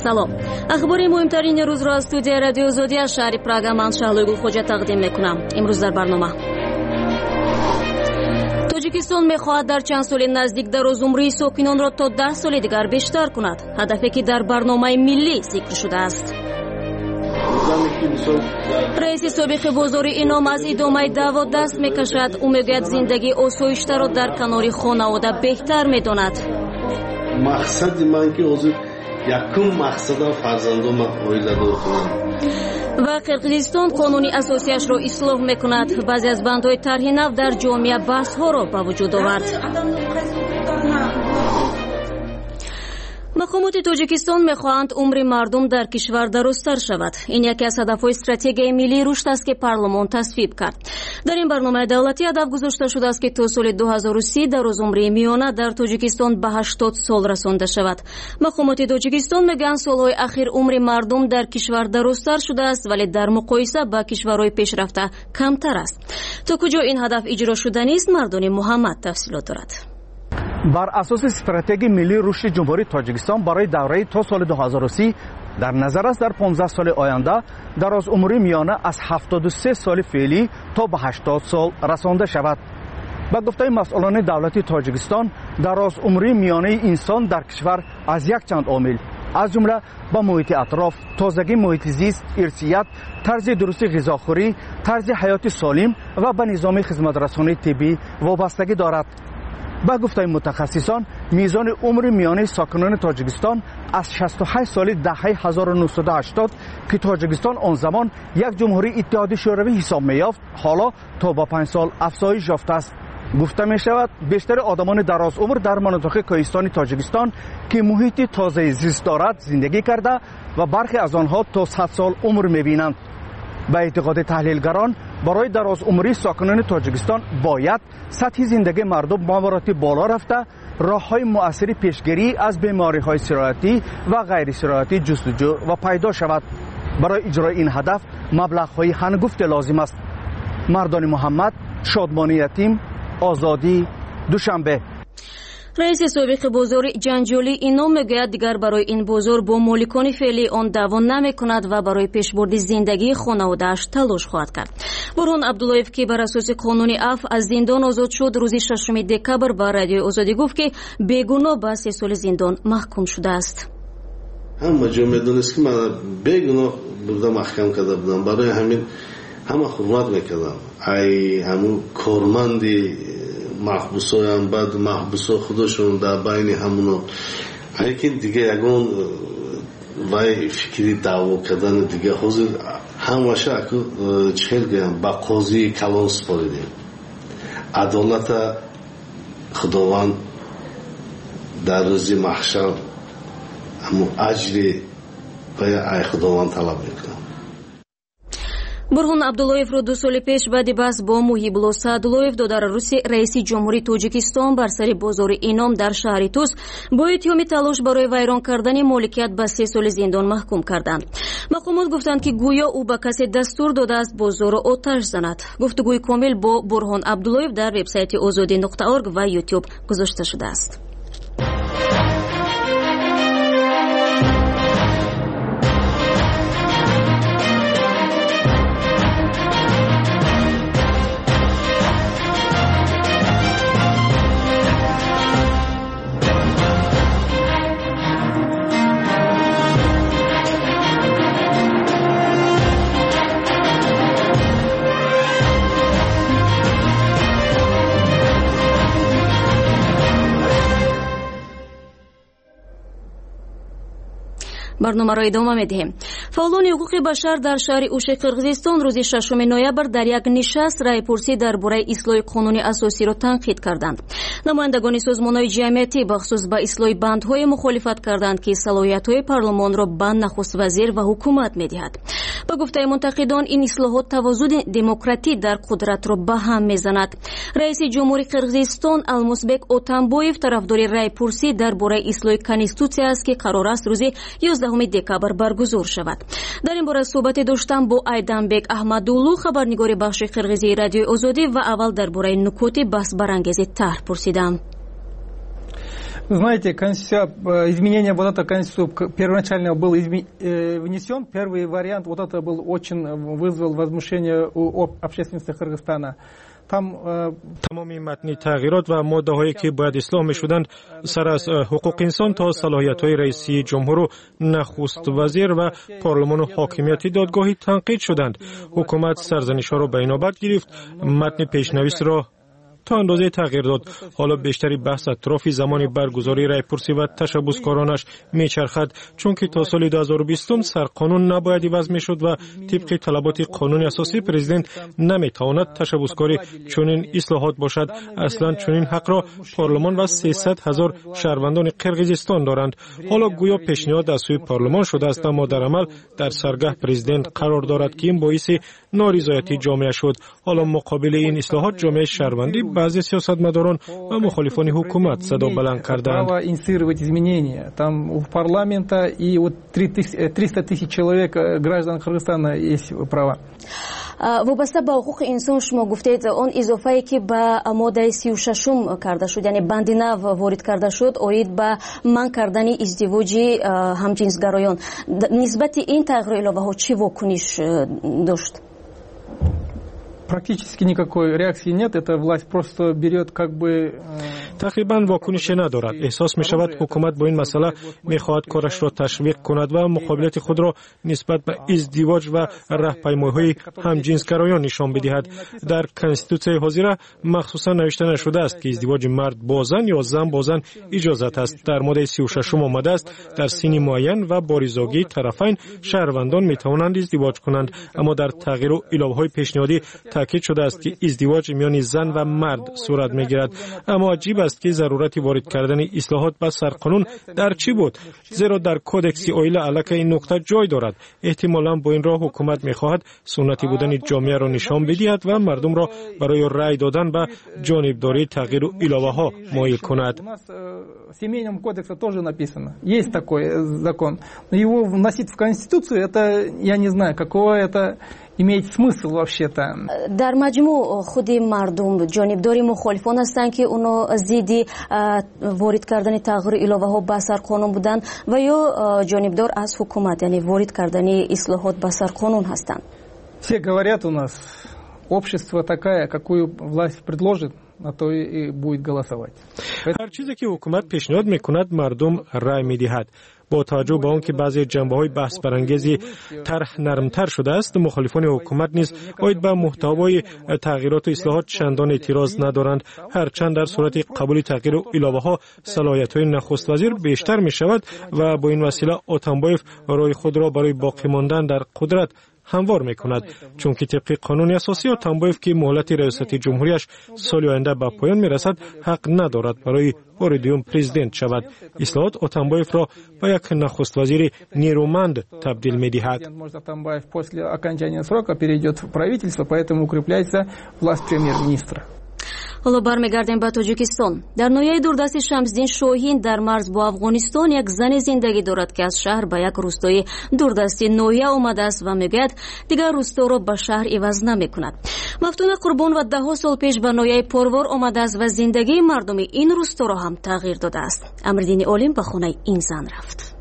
سلام. اخبار مهمترین روز را از استودیو رادیو آزادی از شهر پراگ من شهلا گلخوجه تقدیم میکنم. امروز در برنامه تاجیکستان میخواهد در چند سال نزدیک درآمدی ساکنان را تا 10 سال دیگر بیشتر کند. هدفی که در برنامه ملی ذکر شده است. رئیس سابق بازار انعام از ادامه دعوا دست میکشد. او میگوید زندگی آسایشته را در کنار خانواده بهتر میداند. مقصد من که حضور یکم مقصد فرزندم اویلا دارم. و قرقیزستان قانون اساسیش را اصلاح میکند. بعضی از بندهای طرح نو در جامعه بحث ها را به وجود آورد. مقامات تاجیکستان میخواهند عمر مردم در کشور درازتر شود. این یکی از هدفهای استراتژی ملی رشد است که پارلمان تصویب کرد. در این برنامه دولتی هدف گذاشته شده است که تا سال 2030 درآمدی میانه در تاجیکستان به 80 سال رسانده شود. مقامات تاجیکستان میگن سالهای اخیر عمر مردم در کشور درازتر شده است، ولی در مقایسه با کشورهای پیشرفته کمتر است. تا کجا این هدف اجرا شده نیست، مردان محمد تفصیلات دارد. بر اساس استراتژی ملی رشد جمهوری تاجیکستان برای دوره تا سال 2030 در نظر است در 15 سال آینده درآمدی میانه از 73 سال فعلی تا به 80 سال رسانده شود. با گفته مسئولان دولتی تاجیکستان درآمدی میانه انسان در کشور از یک چند عامل از جمله به محیط اطراف، تازگی محیط زیست، ارثیت، طرز درست غذاخوری، طرز حیات سالم و به نظام خدمترسانی طبی وابستگی دارد. با گفته متخصصان میزان عمر میانه ساکنان تاجیکستان از 68 سال دهه 1980 که تاجیکستان آن زمان یک جمهوری اتحادی شوروی حساب می‌یافت حالا تا با 5 سال افزایش یافته است. گفته می شود بیشتر آدمان دراز عمر در مناطق کوهستانی تاجیکستان که محیط تازه زیست دارد زندگی کرده و برخی از آنها تا 100 سال عمر می‌بینند. به اعتقاد تحلیلگران برای درآمدی ساکنان تاجیکستان باید سطح زندگی مردم به مراتب بالا رفته راه‌های مؤثر پیشگیری از بیماری‌های سرایتی و غیر سرایتی جستجو و پیدا شود. برای اجرای این هدف مبلغ‌های هنگفت لازم است. مردان محمد، شادمانی یتیم، آزادی، دوشنبه. رئیس سابق بازار جنجالی انعام میگوید دیگر برای این بازار با مالکان فعلی آن دعوا نمیکند و برای پیشبرد زندگی خانواده‌اش تلاش خواهد کرد. برهان عبداللهیف که بر اساس قانون عفو از زندان آزاد شد روز 6 دکبر با رادیو آزادی گفت که بیگناه به 3 سال زندان محکوم شده است. همه جا میدونست که من بیگناه بودم، محکم کرده بودم. برای همین همه حرمت میکردم. ای همون کارمندی محبوسای هم بعد محبوسای خودشون در بین همونو لیکن دیگه یگون وای فکری دعوا کردن دیگه حاضر همش اكو چهل گیم با قاضی کلان سپاریدیم. عدالت خداوند در روز محشر همون اجری و ای خداوند طلب میکنم. برهان عبداللهیف رو 2 سال پیش بعد بحث با محیبالله سعداللهیف دادر روسی رئیس جمهوری تاجیکستان بر سر بازار انعام در شهر توس با اتهام تلاش برای ویران کردن مالکیت به 3 سال زندان محکوم کردند. مقامات گفتند که گویا او به کسی دستور داده است بازار را آتش زند. گفتگوی کامل با برهان عبداللهیف در وبسایت azadi.org و یوتیوب گذاشته شده است. برنامه را ادامه می‌دهیم. فعالان حقوق بشر در شهر اوش قرقیزستان روز 6 نوامبر در یک نشست رایپرسی درباره اصلاح قانون اساسی را تنقید کردند. نمایندگان سازمان‌های جمعیتی بخصوص به اصلاح بندهای مخالفت کردند که صلاحیت‌های پارلمان را به نخست وزیر و حکومت می‌دهد. با گفته منتقدان این اصلاحات توازن دموکراتی در قدرت را به هم می‌زند. رئیس جمهوری قرقیزستان المسبک اوتانبویف طرفدار رایپرسی درباره اصلاح کنستیتوسیا است که قرار است روز 11 دکبر برگزار شود. در این باره صحبت داشتم با ایدنبک احمدولو خبرنگار بخش قرقیزی رادیو آزادی و اول درباره نکات بحث برانگیز طرح پرسیدم. Знаете, изменение вот этой конституции первоначально был внесен. Первый вариант вот это был очень вызвал возмущение у общественности Кыргызстана. تمامی متن تغییرات و ماده‌هایی که باید اصلاح می‌شدند سر از حقوق انسان تا صلاحیت‌های رئیسی جمهور و نخست وزیر و پارلمان و حاکمیت دادگاهی تنقید شدند. حکومت سرزنش‌ها را به اینابت گرفت، متن پیشنویس را تا اندازه تغییر داد. حالا بیشتری بحث اطراف زمان برگزاری رایپرسی و تشبثکارانش میچرخد، چون که تا سال 2020 سرقانون نباید عوض میشد و طبق طلبات قانون اساسی پرزیدنت نمیتواند تشبثکاری چنین اصلاحات باشد. اصلا چنین حق را پارلمان و 300,000 شهروندان قرقیزستان دارند. حالا گویا پیشنهاد از سوی پارلمان شده است، اما در عمل در سرگاه پرزیدنت قرار دارد که این باعث نارضایتی جامعه شد. حالا مقابل این اصلاحات جامعه شهروندی بعضی سیاستمداران و مخالفان حکومت صدا بلند کردند. Там у парламента и вот 300 тысяч человек граждан Кыргызстана есть права. وابسته به حقوق انسان شما گفتید اون اضافه‌ای که به ماده 36 کرده شد، یعنی بند نو وارد کرده شد اوید به منع کردن ازدواج همجنسگرایان، نسبت این تغییر الهه‌ها چه واکنش داشت؟ Практически никакой реакции нет. Эта власть просто берет как бы تقریبا واکنشی ندارد. احساس می شود حکومت با این مسئله می خواهد کارش را تشویق کند و مقابلت خود را نسبت به ازدواج و راهپیمایی‌های همجنسگرایان نشان بدهد. در کنستیتوسیای حاضره مخصوصا نوشته نشده است که ازدواج مرد با زن یا زن با زن اجازت است. در ماده 36 آمده است در سن معین و با رضایت طرفین شهروندان می توانند ازدواج کنند، اما در تغییر و الهه‌های پیشنهادی تاکید شده است که ازدواج میان زن و مرد صورت میگیرد. اما عجیب است که ضرورت وارد کردن اصلاحات به سرقانون در چی بود؟ زیرا در کودکس اویل علاقه این نکته جای دارد. احتمالاً با این راه حکومت میخواهد سنتی بودن جامعه را نشان بدهد و مردم را برای رأی دادن به جانبداری تغییر و الهه ها مایل کند. В семейном кодексе тоже написано. Есть такой закон. Но его вносить в Конституцию, это, я не знаю, какого это имеет смысл вообще-то. در مجموع خود مردم جانبداری مخالفان هستند که اونا ضد وارد کردن تغییر الهه ها به سر قانون بودن و یا جانبدار از حکومت، یعنی وارد کردن اصلاحات به سر قانون هستند. Все говорят у нас, общество такая, какую власть предложит, на то и будет голосовать. هر چیزی که حکومت پیشنهاد میکند مردم رای میدهد. با توجه به آنکه بعضی جنبه‌های بحث برانگیزی طرح نرمتر شده است، مخالفان حکومت نیز اوید به محتوای تغییرات و اصلاحات چندان اعتراض ندارند، هرچند در صورت قبول تغییر الهه‌ها صلاحیت‌های نخست وزیر بیشتر می‌شود و با این وسیله اتنبایف رای خود را برای باقی ماندن در قدرت هموار میکند، چون که طبق قانون اساسی اتنبایف که مهلت ریاست جمهوریش سال آینده به پایان میرسد حق ندارد برای بار دوم پرزیدنت شود. اصلاحات اتنبایف را به یک نخست وزیر نیرومند تبدیل میدهد. Атамбаев после окончания срока перейдет в правительство, поэтому укрепляется власть премьер-министра. حالا برمیگردیم به تاجیکستان. در ناحیه دوردست شمسدین شاهین در مرز با افغانستان یک زن زندگی دارد که از شهر به یک روستای دوردست ناحیه آمده است و میگوید دیگر روستا را به شهر عوض نمیکند. مفتون قربان و 10 سال پیش به ناحیه پروار آمده است و زندگی مردم این روستا را هم تغییر داده است. امردین عالم به خانه این زن رفت.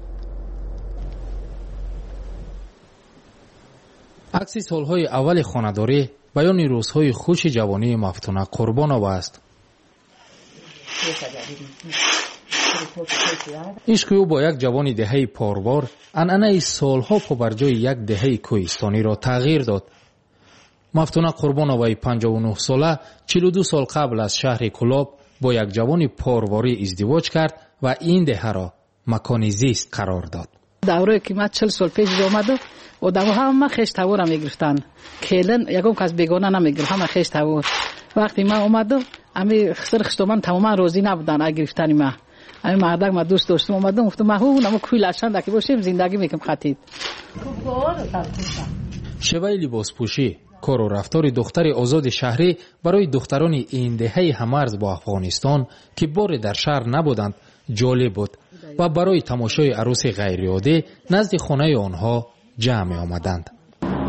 عکس سالهای اول خانه‌داری بیان روزهای خوش جوانی مفتونه قربانوف است. عشق او با یک جوان دهه پروار عنعنه سالها پابرجای یک دهه کوهستانی را تغییر داد. مفتونه قربانوف 59 ساله 42 سال قبل از شهر کلاب با یک جوان پرواری ازدواج کرد و این دهه را مکان زیست قرار داد. دوره که من 40 سال پیش آمد و دو همه خیش تاور میگرفتن، کلن یکم کس بیگانه نمیگرفت، همه خیش تاور. وقتی من اومدم امی خسر من تماما راضی نبودن از گرفتن من. امی مردک ما دوست داشتم اومدم گفتم ما اونم کوی لشند که باشیم زندگی میکنم خطید. شیوه لباس پوشی، کار و رفتار دختر آزاد شهری برای دختران این دهه همرز با افغانستان که بار در شهر نبودند جالب بود و برای تماشای عروس غیرعادی نزد خانه آنها جمع آمدند.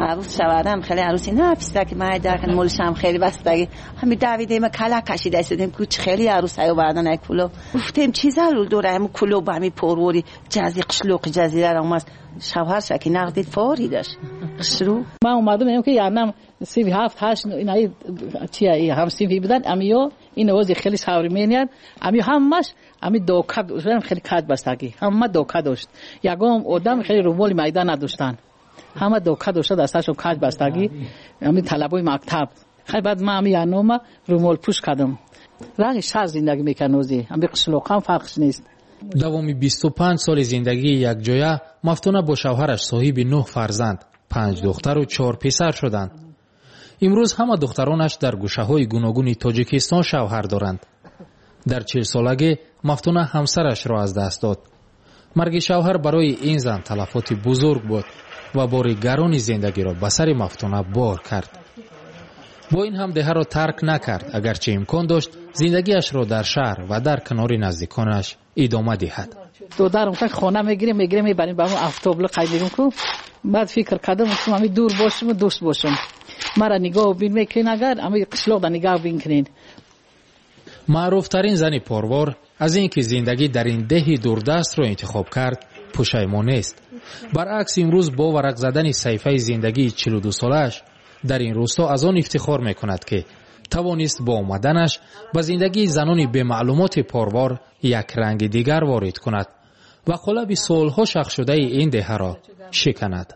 عروس شوادم خیلی عروسی نه پیسته که من در مولشم خیلی بستگی همین دویده ما کلا کشیده استیم کوچ خیلی عروسای بعدن یک کلو گفتیم چیزا رو دوره هم کلو با می پروری جزی قشلوق جزیره را اومد شوهر شکی نقدی فوری داشت قشرو من اومدم اینو که یعنی 37 8 اینای چیه هم سی بدن امیو این وضع خیلی سوری میاد امیو همش امی دوکا خیلی کات بستگی همه دوکا داشت یگام آدم خیلی رومول میدان نداشتن همه دوکا داشت دستاشو کات بستگی امی طلبای مکتب خیلی بعد من امی انوما رومول پوش کردم رنگ شهر زندگی میکنوزی امی قشلوقم فرقش نیست دوامی 25 سال زندگی یک جایه مفتونه با شوهرش صاحب 9 فرزند 5 دختر و 4 پسر شدند. امروز همه دخترانش در گوشه‌های گوناگون تاجیکستان شوهر دارند. در 40 سالگی مفتونه همسرش را از دست داد. مرگ شوهر برای این زن تلفات بزرگ بود و بار گران زندگی را به سر مفتونه بار کرد. با این هم ده را ترک نکرد اگرچه امکان داشت زندگیش را در شهر و در کنار نزدیکانش ادامه دهد. دخترم که خانه میگیریم میبریم با اون اتوبل قایم میکنم بعد فکر کردم که من دور باشم و دوست باشم مرا نگاه بین میکنین اگر اما قشلوق نگاه بین کنین. معروف ترین زن پروار از اینکه زندگی در این دهی دوردست را انتخاب کرد پشیمان است. برعکس امروز با ورق زدن صحیفه زندگی 42 سالش در این روستا از آن افتخار میکند که توانست با آمدنش به زندگی زنان به معلومات پروار یک رنگ دیگر وارد کند و قالب سالها شخ شده این دهه را شکند.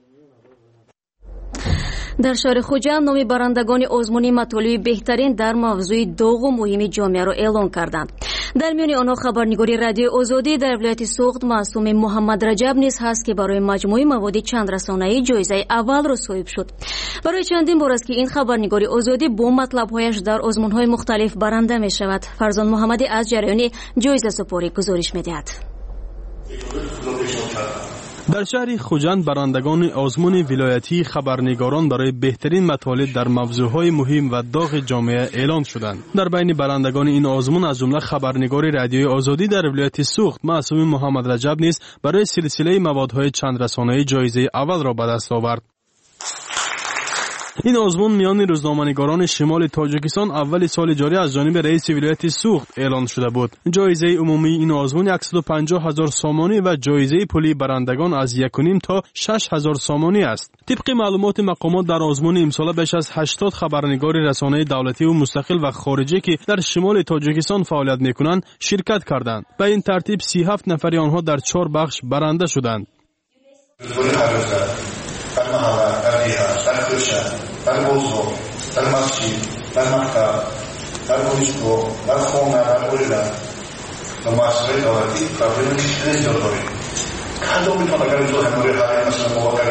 در شهر خوجند نام برندگان آزمون مطالب بهترین در موضوع داغ و مهم جامعه را اعلام کردند. در میان آنها خبرنگاری رادیو آزادی در ولایت سوخت معصوم محمد رجب نیز هست که برای مجموعه مواد چند رسانه‌ای جایزه اول را صاحب شد. برای چندین بار است که این خبرنگاری آزادی با مطلب‌هایش در آزمون‌های مختلف برنده می‌شود. فرزان محمدی از جریان جایزه سپاری گزارش می‌دهد. در شهر خوجند برندگان آزمون ولایتی خبرنگاران برای بهترین مطالب در موضوعهای مهم و داغ جامعه اعلام شدند. در بین برندگان این آزمون از جمله خبرنگار رادیوی آزادی در ولایت سوخت معصوم محمد رجب نیز برای سلسله موادهای چند رسانه‌ای جایزه اول را به دست آورد. این آزمون میان روزنامه‌نگاران شمال تاجیکستان اول سال جاری از جانب رئیس ولایت سوخت اعلان شده بود. جایزه عمومی این آزمون 150,000 سامانی و جایزه پولی برندگان از 1.5 تا 6,000 سامانی است. طبق معلومات مقامات در آزمون امسال بیش از 80 خبرنگار رسانه دولتی و مستقل و خارجی که در شمال تاجیکستان فعالیت می‌کنند شرکت کردند. به این ترتیب 37 نفر آنها در 4 بخش برنده شدند. در محله، در دیها، در کوچه، در بازار، در مسجد، در مکتب، در دانشگاه، در خانه، در اویله، در مؤسسه دولتی پروژه خیلی زیاد داریم. کدام میتونه اگر اینجا همواره حالی مثل مواقع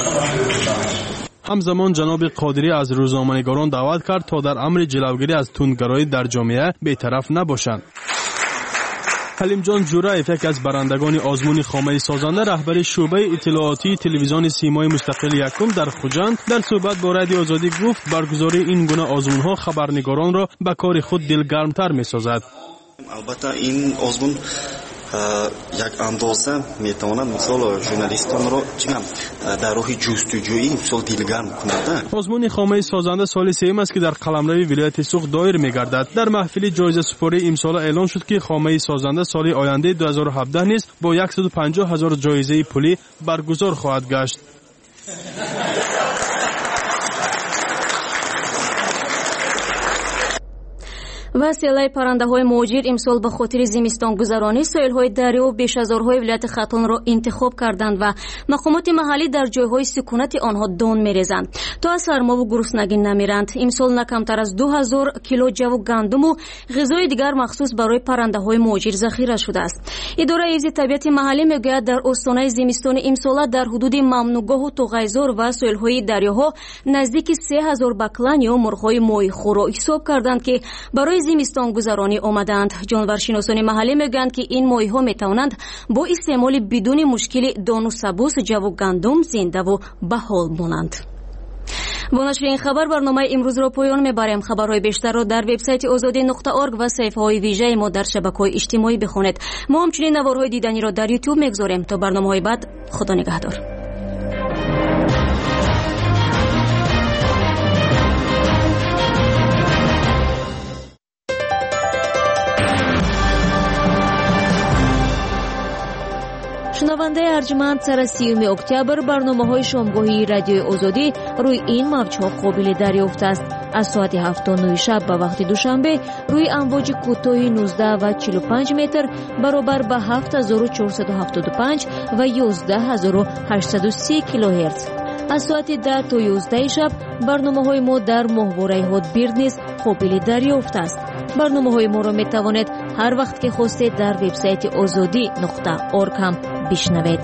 همزمان جناب قادری از روزنامه‌نگاران دعوت کرد تا در امر جلوگیری از تندگرایی در جامعه بی‌طرف نباشند. حلیم جان جورایف یک از برندگان آزمون خامه سازنده رهبر شعبه اطلاعاتی تلویزیون سیمای مستقل یکم در خوجند در صحبت با رادیو آزادی گفت برگزاری این گونه آزمون‌ها خبرنگاران را به کار خود دلگرمتر می‌سازد. البته این آزمون یک اندازه میتواند مثال ژورنالیستان را در راه جستجویی مثال دلگرم کند. آزمون خامه سازنده سال سوم است که در قلمرو ولایت سوخت دایر میگردد. در محفل جایزه سپاری امسال اعلان شد که خامه سازنده سال آینده 2017 نیز با 150,000 جایزه پولی برگزار خواهد گشت. وسیله پرنده‌های موجود امسال به خاطر زمستان گذرانی ساحل‌های دریا و بیش‌ازارهای ولایت ختان را انتخاب کردند و مقامات محلی در جای‌های سکونت آنها دان می‌ریزند تا از سرما و گرسنگی نمیرند. امسال نه کمتر از 2000 کیلو جو و گندم و غذای دیگر مخصوص برای پرنده‌های موجود ذخیره شده است. اداره حفظ طبیعت محلی میگوید در استانه زمستان امسال در حدود ممنوعگاه و توغیزار و ساحل‌های دریاها نزدیک 3000 بکلن یا مرغ‌های ماهیخوار را حساب کردند که برای زمستان گذرانی آمدند. جانورشناسان محلی میگویند که این ماهی‌ها میتوانند با استعمال بدون مشکل دان و سبوس جو و گندم زنده و بحال مانند. با نشر این خبر برنامه امروز را پایان میبریم. خبرهای بیشتر را در وبسایت azadi.org و صفحه‌های ویژه ما در شبکه‌های اجتماعی بخوانید. ما همچنین نوارهای دیدنی را در یوتیوب میگذاریم. تا برنامه‌های بعد، خدا نگهدار. шунавандаи арҷманд сара 30 октябр барномаҳои шомгоҳии радиои озодӣ рӯи ин мавҷҳо қобили дарёфт аст. аз соати 7:09 шаб ба вақти душанбе рӯи амвоҷи кӯтоҳи 19 ва 45 метр баробар ба 7475 ва 11830 килоҳерц. аз соати 10 то 11 шаб барномаҳои мо дар моҳвораи ҳотбирд низ қобили дарёфт аст. барномаҳои моро метавонед ҳар вақт ки хостед дар вебсайти озодӣ.орг ҳам бишнавед.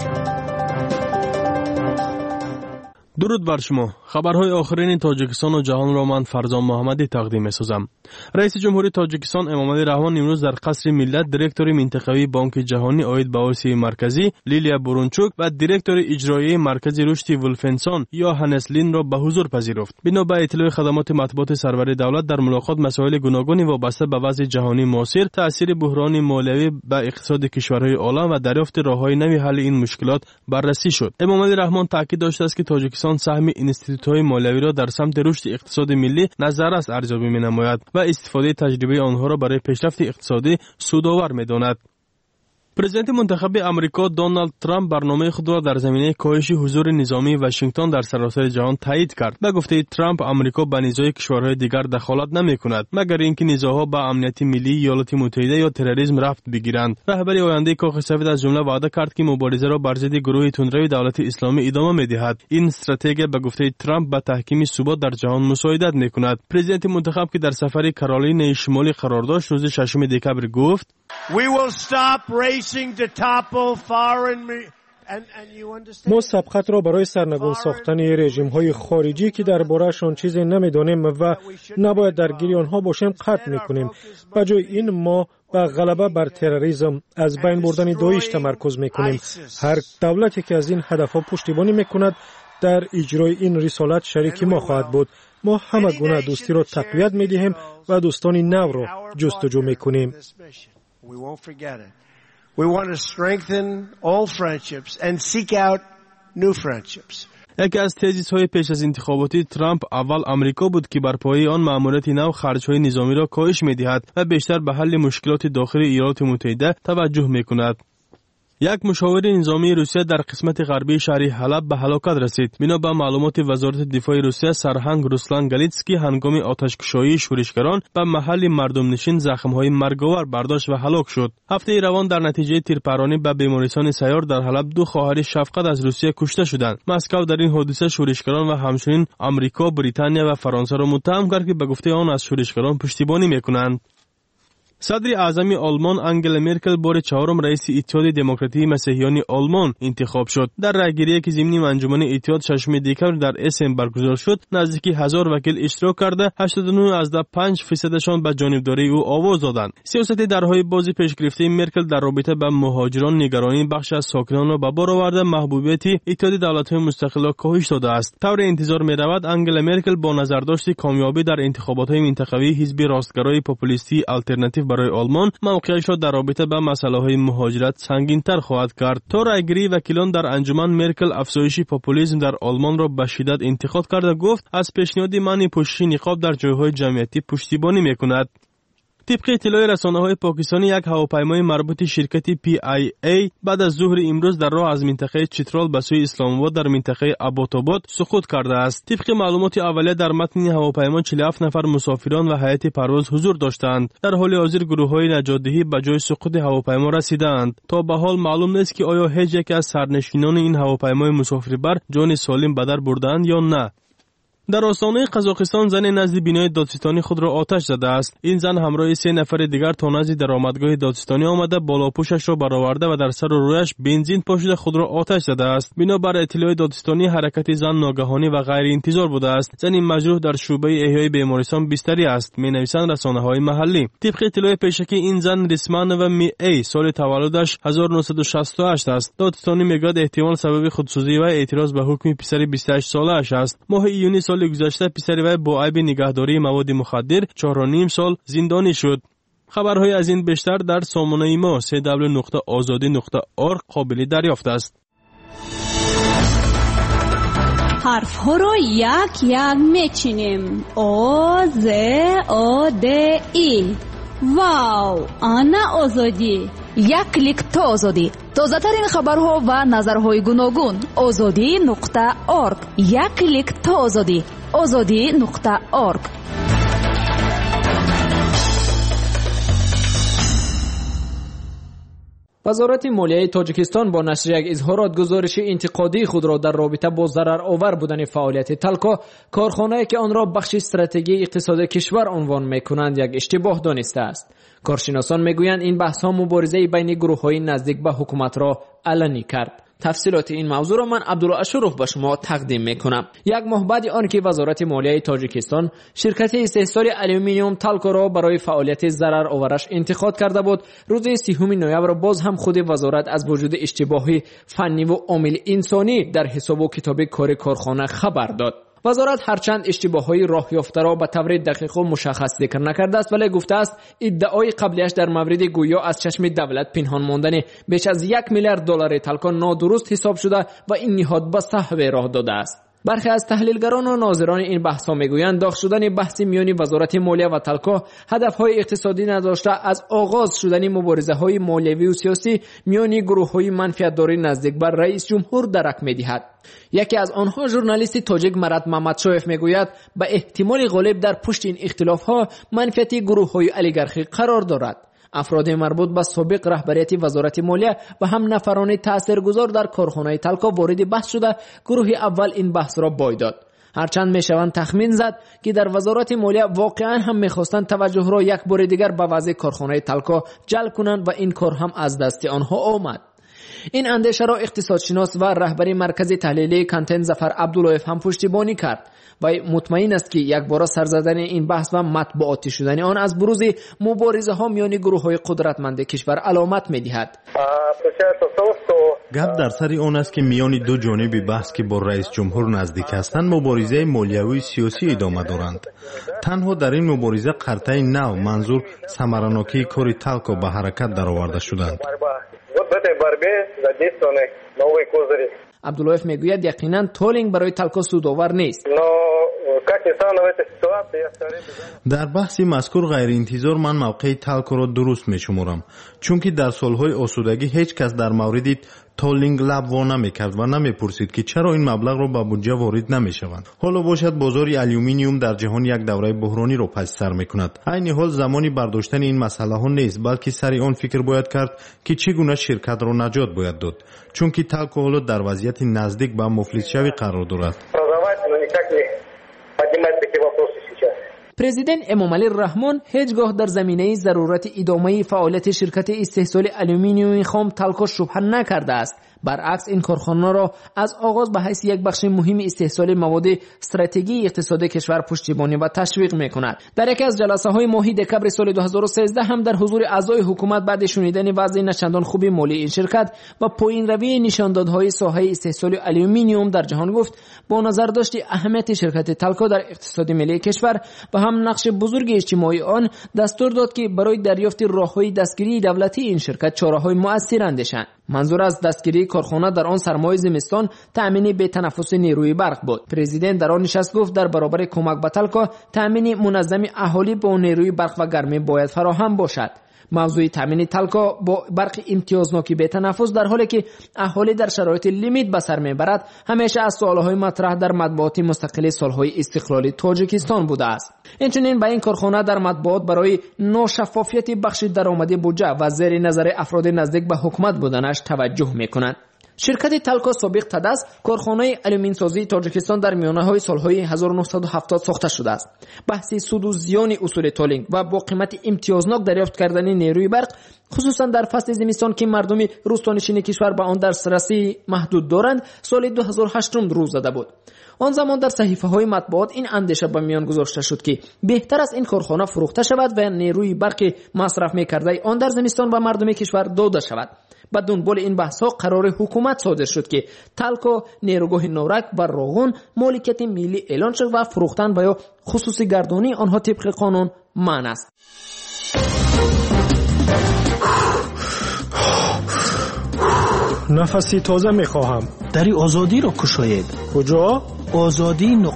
درود بر شما. خبرهای آخرین تاجیکستان و جهان را من فرزان محمدی تقدیم می‌سازم. رئیس جمهوری تاجیکستان امامعلی رحمان امروز در قصر ملت دیرکتور منطقوی بانک جهانی عاید به آسیای مرکزی لیلیا برونچوک و دیرکتور اجرایی مرکز رشد ولفنسون یا هنسلین را به حضور پذیرفت. بنا به اطلاع خدمات مطبوعات سرور دولت در ملاقات مسائل گوناگونی وابسته به وضع جهانی معاصر، تأثیر بحران مالیوی به اقتصاد کشورهای عالم و دریافت راههای نوی حل این مشکلات بررسی شد. امامعلی رحمان تاکید داشته است که تاجیکستان سهم اینستیتوت‌های مالیوی را در سمت رشد اقتصاد ملی نظررس ارزیابی می‌نماید و استفاده تجربه آنها را برای پیشرفت اقتصادی سودآور می‌داند. پرزیدنت منتخب امریکا دونالد ترامپ برنامه خود را در زمینه کاهش حضور نظامی واشنگتن در سراسر جهان تایید کرد. به گفته ترامپ آمریکا به نزاع کشورهای دیگر دخالت نمی‌کند مگر اینکه نزاع‌ها به امنیت ملی ایالات متحده یا تروریسم ربط بگیرند. رهبر آینده کاخ سفید از جمله وعده کرد که مبارزه را بر ضد گروه تندروی دولت اسلامی ادامه می‌دهد. این استراتژی به گفته ترامپ به تحکیم ثبات در جهان مساعدت می‌کند. پرزیدنت منتخب که در سفر کارولینای شمالی قرار داشت روز 6 دکبر گفت ما سبقت را برای سرنگون ساختن رژیم‌های خارجی که درباره‌شان چیزی نمی‌دانیم و نباید درگیر آنها باشیم قطع می‌کنیم. به جای این ما با غلبه بر تروریسم از بین بردن داعش تمرکز می‌کنیم. هر دولتی که از این هدف‌ها پشتیبانی می‌کند در اجرای این رسالت شریک ما خواهد بود. ما همه گونه دوستی را تقویت می‌دهیم و دوستان نو را جستجو می‌کنیم. We won't forget it. We want to strengthen all friendships and seek out new friendships. یکی از تزیس‌های پیش از انتخاباتی ترامپ اول آمریکا بود که بر پایه آن مأموریت نو خرج‌های نظامی را کاهش می‌دهد و بیشتر به حل مشکلات داخلی ایالات متحده توجه می‌کند. یک مشاور نظامی روسیه در قسمت غربی شهر حلب به هلاکت رسید. بنا به معلومات وزارت دفاع روسیه، سرهنگ روسلان گالیتسکی هنگام آتش‌کشایی شورشگران به محل مردم نشین زخم‌های مرگاور برداشت و هلاک شد. هفته روان در نتیجه تیرپرانی به بیمارستان سیار در حلب 2 خواهر شفقت از روسیه کشته شدند. مسکو در این حادثه شورشگران و همچنین آمریکا، بریتانیا و فرانسه را متهم کرد که به گفته آن از شورشگران پشتیبانی می‌کنند. صدر اعظم آلمان انگلا مرکل بار 4 رئیس اتحاد دموکراتی مسیحیان آلمان انتخاب شد. در رأیگیری که ضمن انجمن اتحاد 6 دکبر در اسم برگزار شد، نزدیک 1000 وکیل اشتراک کرده 89.5% به جانبداری او آواز دادند. سیاست درهای بازی پیش گرفته مرکل در رابطه با مهاجران نگرانی بخش از ساکنان را به بار آورده محبوبیت اتحاد دولت‌های مستقل کاهش داده است. طور انتظار می‌رود انگلا مرکل با نظرداشت کامیابی در انتخابات‌های منطقوی حزب راستگرای پاپولیستی آلترناتیو برای آلمان موقعش را در رابطه با مسائل مهاجرت سنگین‌تر خواهد کرد. تا رأیگیری وکیلان در انجمن مرکل افزایش پاپولیسم در آلمان را به شدت انتقاد کرده گفت از پیشنهاد منع پوشش نقاب در جایهای جمعیتی پشتیبانی می‌کند. طبق اطلاع رسانه‌های پاکستانی یک هواپیمای مربوط شرکت PIA بعد از ظهر امروز در راه از منطقه چترال به سوی اسلام آباد در منطقه اباتاباد سقوط کرده است. طبق معلومات اولیه در متن هواپیما 47 نفر مسافران و هیئت پرواز حضور داشتند. در حال حاضر گروه‌های نجات‌دهی به جای سقوط هواپیما رسیدند. تا به حال معلوم نیست که آیا هیچ یک از سرنشینان این هواپیمای مسافربر جان سالم به در بردند یا نه. در آستانه قزاقستان زن نزد بینای دادستانی خود را آتش زده است. این زن همراه 3 نفر دیگر تا نزد درآمدگاه دادستانی آمده بالاپوشش را برآورده و در سر و رویش بنزین پاشیده خود را آتش زده است. بنابر اطلاع دادستانی حرکت زن ناگهانی و غیر انتظار بوده است. زن مجروح در شعبه احیای بیمارستان بستری است، می‌نویسند رسانه‌های محلی. طبق اطلاع پیشکی این زن رسمان و می سال تولدش 1968 است. دادستانی میگوید احتمال سبب خودسوزی و اعتراض به حکم پسر 28 ساله‌اش است. ماه ایونی سال گذشته پسر وی با عیب نگهداری مواد مخدر 4.5 سال زندانی شد. خبرهای از این بیشتر در سامانه ما www.azadi.org قابل دریافت است. حرف ها را یک یک میچینیم. آ ز آ د ای. واو، آنا آزادی. یک کلیک تا آزادی. тозатарин хабарҳо ва назарҳои гуногун. озодӣ.орг. як клик то озодӣ. озодӣ.орг. وزارت مالیه تاجیکستان با نشر یک اظهارات گزارش انتقادی خود را در رابطه با ضررآور بودن فعالیت تلکا، کارخانه‌ای که آن را بخش استراتژی اقتصاد کشور عنوان می‌کنند، یک اشتباه دانسته است. کارشناسان میگویند این بحث‌ها مبارزه بین گروه‌های نزدیک به حکومت را علنی کرد. تفصیلات این موضوع را من عبدالله اشروف به شما تقدیم میکنم. یک ماه بعد آنکه وزارت مالیه تاجیکستان شرکت استحصال آلومینیوم تلکا را برای فعالیت ضرر آورش انتقاد کرده بود، روز 30 نوامبر باز هم خود وزارت از وجود اشتباهی فنی و عامل انسانی در حساب و کتاب کار کارخانه خبر داد. وزارت هرچند اشتباههای راه یافته را به طور دقیق و مشخص ذکر نکرده است، ولی گفته است ادعای قبلیش در مورد گویا از چشم دولت پنهان ماندن بیش از 1 میلیارد دلار تلکا نادرست حساب شده و این نهاد به صحو راه داده است. برخی از تحلیلگران و ناظران این بحث‌ها میگویند داغ شدن بحث میانی وزارت مالیه و تلکا هدف‌های اقتصادی نداشته از آغاز شدن مبارزه‌های مالیوی و سیاسی میانی گروه‌های منفعت‌داری نزدیک بر رئیس جمهور درک می‌دهد. یکی از آنها ژورنالیست تاجیک مراد محمدشایف میگوید به احتمال غالب در پشت این اختلاف‌ها منفعت گروه‌های اولیگارخی قرار دارد. افراد مربوط به سابق رهبریت وزارت مالیه و هم نفران تاثیرگذار در کارخانه تلکا وارد بحث شده، گروه اول این بحث را بای داد. هرچند میشوند تخمین زد که در وزارت مالیه واقعا هم میخواستند توجه را یک بار دیگر به وضع کارخانه تلکا جلب کنند و این کار هم از دست آنها آمد. این اندیشه را اقتصادشناس و رهبر مرکز تحلیلی کانتن ظفر عبداللهیف هم پشتیبانی کرد و مطمئن است که یک بار سر زدن این بحث و مطبوعاتی شدن آن از بروز مبارزه ها میان گروه های قدرتمند کشور علامت می‌دهد. گپ در سر آن است که میان دو جانب بحث که با رئیس جمهور نزدیک هستند مبارزه مالیوی سیاسی ادامه دارند. تنها در این مبارزه قرطه نو منظور ثمراناکی کار تلکا به حرکت درآورده شدند. عبداللهیف میگوید یقینا تولینگ برای تلکا سودآور نیست. در بحث مذکور غیر انتظار من موقع تلکا را درست می شمارم، چون که در سالهای آسودگی هیچ کس در مورد تولینگ لب وا نمی کرد و نمی پرسید که چرا این مبلغ را به بودجه وارد نمی شوند. حالا باشد بازار آلومینیوم در جهان یک دوره بحرانی را پشت سر می کند. عین حال زمانی برداشتن این مسئله ها نیست، بلکه سر آن فکر باید کرد که چگونه شرکت را نجات باید داد، چون که تلکا حالا در وضعیت نزدیک به مفلس شوی قرار دارد. پرزیدنت امامعلی رحمان هیچگاه در زمینه ضرورت ادامه فعالیت شرکت استحصال آلومینیوم خام تلکا شبهه نکرده است. برعکس این کارخانه را از آغاز به حیث یک بخش مهم استحصال مواد استراتژی اقتصاد کشور پشتیبانی و تشویق می‌کند. در یکی از جلسه‌های ماهی دکمبر سال 2013 هم در حضور اعضای حکومت بعد شنیدن وضع نچندان خوبی مالی این شرکت و پایین روی نشاندادهای ساحه استحصال آلومینیوم در جهان گفت با نظر داشت اهمیت شرکت تلکا در اقتصاد ملی کشور و هم نقش بزرگ اجتماعی آن، دستور داد که برای دریافت راه‌های دستگیری دولتی این شرکت چاره‌های مؤثر اندیشند. منظور از دستگیری کارخانه در آن سرمای زمستان تأمین به تنفس نیروی برق بود. پرزیدنت در آن نشست گفت در برابر کمک به تلکا تأمین منظم اهالی با نیروی برق و گرمی باید فراهم باشد. موضوع تامین تلکا با برق امتیازناکی به تنفس در حالی که اهالی در شرایط لیمیت به سر میبرد همیشه از سوالهای مطرح در مطبوعات مستقل سالهای استقلال تاجیکستان بوده است. اینچنین به این کارخانه در مطبوعات برای ناشفافیت بخش درآمدی بودجه و زیر نظر افراد نزدیک به حکومت بودنش توجه میکنند. شرکت تلکا سابق تدس کارخانه آلومین سازی تاجیکستان در میانه‌های سالهای 1970 ساخته شده است. بحث سود و زیان اصول تولینگ و با قیمت امتیازناک دریافت کردن نیروی برق خصوصا در فصل زمستان که مردم روستانشین کشور به آن دسترسی محدود دارند سال 2008 روز زده بود. آن زمان در صحیفه‌های مطبوعات این اندیشه به میان گذاشته شد که بهتر است این کارخانه فروخته شود و نیروی برق مصرف می‌کرده آن در زمستان به مردم کشور داده شود. با دنبال این بحث‌ها قرار حکومت صادر شد که تلکا نیروگاه نورک و راغون مالکیت ملی اعلان شد و فروختن و یا خصوصی گردانی آنها طبق قانون منع است. نفسی تازه میخواهم. دری آزادی را کشاید. کجا؟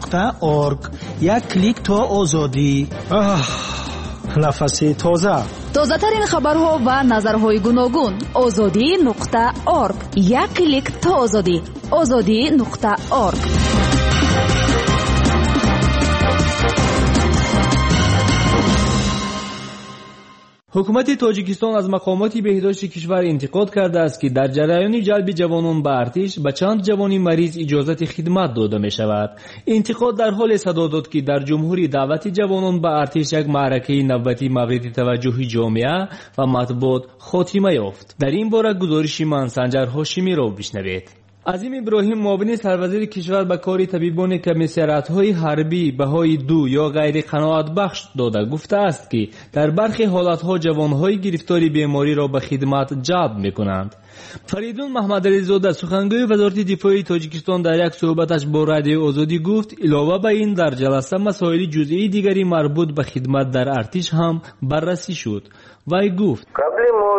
azadi.org. یک کلیک تا آزادی. نفسی تازه. тозатарин хабарҳо ва назарҳои гуногун. озодӣ.орг. як клик то озодӣ. озодӣ.орг. ҳукумати тоҷикистон аз мақомоти беҳдошти кишвар интиқод кардааст ки дар ҷараёни ҷалби ҷавонон ба артиш ба чанд ҷавони мариз иҷозати хидмат дода мешавад. интиқод дар ҳоле садо дод ки дар ҷумҳурӣ даъвати ҷавонон ба артиш як маъракаи навбатӣ мавриди таваҷҷӯҳи ҷомеа ва матбуот хотима ёфт. дар ин бора гузориши ман Санҷар Ҳошимиро бишнавед. азим иброҳим муовини сарвазири кишвар ба кори табибони комиссариатҳои ҳарбӣ баҳои 2 ё ғайриқаноатбахш дода гуфтааст ки дар бархи ҳолатҳо ҷавонҳои гирифтори бемориро ба хидмат ҷалб мекунанд. Фаридун Маҳмадаризода сухангӯи вазорати дифои Тоҷикистон дар як суҳбаташ бо Радиои Озодӣ гуфт, илова ба ин дар ҷаласа масоили ҷузъии дигари марбут ба хидмат дар артиш ҳам баррасӣ шуд. Вай гуфт: қабли мо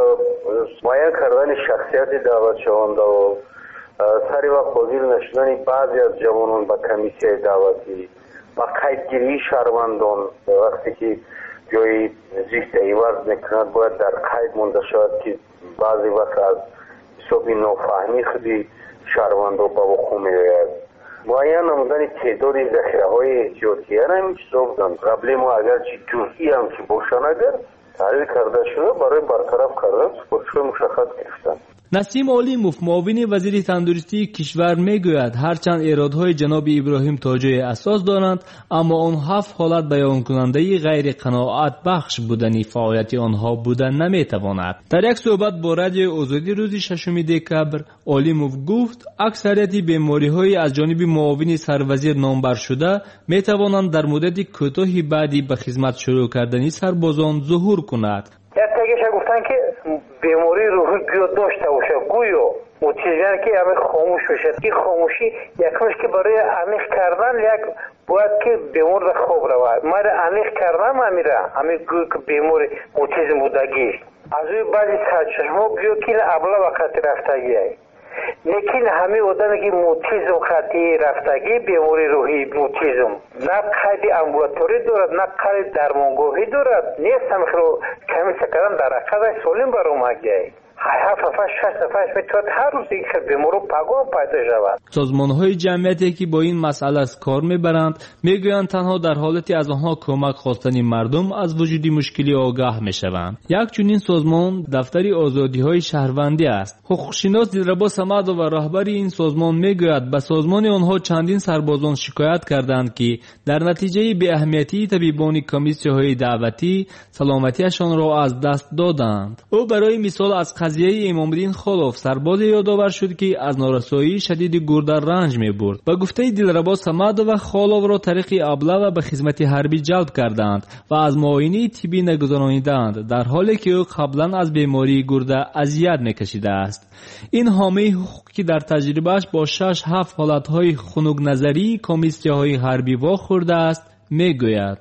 муайян кардани шахсияти даъватшаванда ва сари вақт ҳозир нашудани баъзе аз ҷавонон ба комиссияи даъватӣ ба қайдгирии шаҳрвандон вақте ки ҷои зист айваз мекунад бояд дар қайд монда шавад ки баъзе вақт аз ҳисоби нофаҳмӣ худи шаҳрвандон ба вуқӯъ меояд. муайян намудани теъдоди захираҳои эҳтиётияна ҳамин чизо буданд. қабли мо агарчи ҷузъӣ ҳам ки бошад агар таҳлил карда шуда барои бартараф кардан супоришҳои мушаххас гирифтанд. Насим Олимов муовини вазири тандурустии кишвар мегӯяд, ҳарчанд эродҳои ҷаноби Иброҳим тоҷои асос доранд, аммо он 7 ҳолат баёнкунандаи ғайриқаноатбахш будани фаъолияти онҳо буда наметавонад. Дар як суҳбат бо Радиои Озодӣ рӯзи 6 декабр Олимов гуфт, аксарияти бемориҳои аз ҷониби муовини сарвазир номбаршуда метавонанд дар муддати кӯтоҳи баъди ба хизмат шурӯъ кардани сарбозон зуҳур кунад. گفتن که بیماری روحی گویا داشته باشه گویا و چیزی که همه خاموش بشه. این خاموشی یکمش که برای عمیق کردن یک باید که بیمار را خوب روید. ما را عمیق کردن میره همه گویا که بیماری اوتیسم بودگیش از اوی بعضی سرچشمه گویا که ابلا وقت رفتگی هست. لیکن همه آدمی که اوتیسم خطی رفتگی بیماری روحی اوتیسم نه قید امبولاتوری دارد نه قید درمانگاهی دارد نیست هم خیلی کمی سکردن در عقد سالم برام آگه سازمان‌های جمعیتی که با این مسئله کار می‌برند می‌گویند تنها در حالتی از آنها کمک خواستن مردم از وجود مشکلی آگاه می‌شوند. یک چنین سازمان دفتر آزادی‌های شهروندی است. حقوقشناس دلربا صمد و رهبر این سازمان می‌گوید به سازمان آنها چندین سربازان شکایت کردند که در نتیجه بی‌اهمیتی طبیبان کمیسیون‌های دعوتی سلامتیشان را از دست دادند. او برای مثال از قضیه امام‌الدین خالوف سرباز یادآور شد که از نارسایی شدید گرده رنج می‌برد. به گفته دلربا صمد و خالوف را طریق ابله و به خدمت حربی جلب کردند و از معاینه طبی نگذراندند، در حالی که او قبلا از بیماری گرده اذیت می‌کشیده است. این حامی حقوق که در تجربهش با 6-7 حالت‌های خنک نظری کمیسیون‌های حربی واخورده است می‌گوید: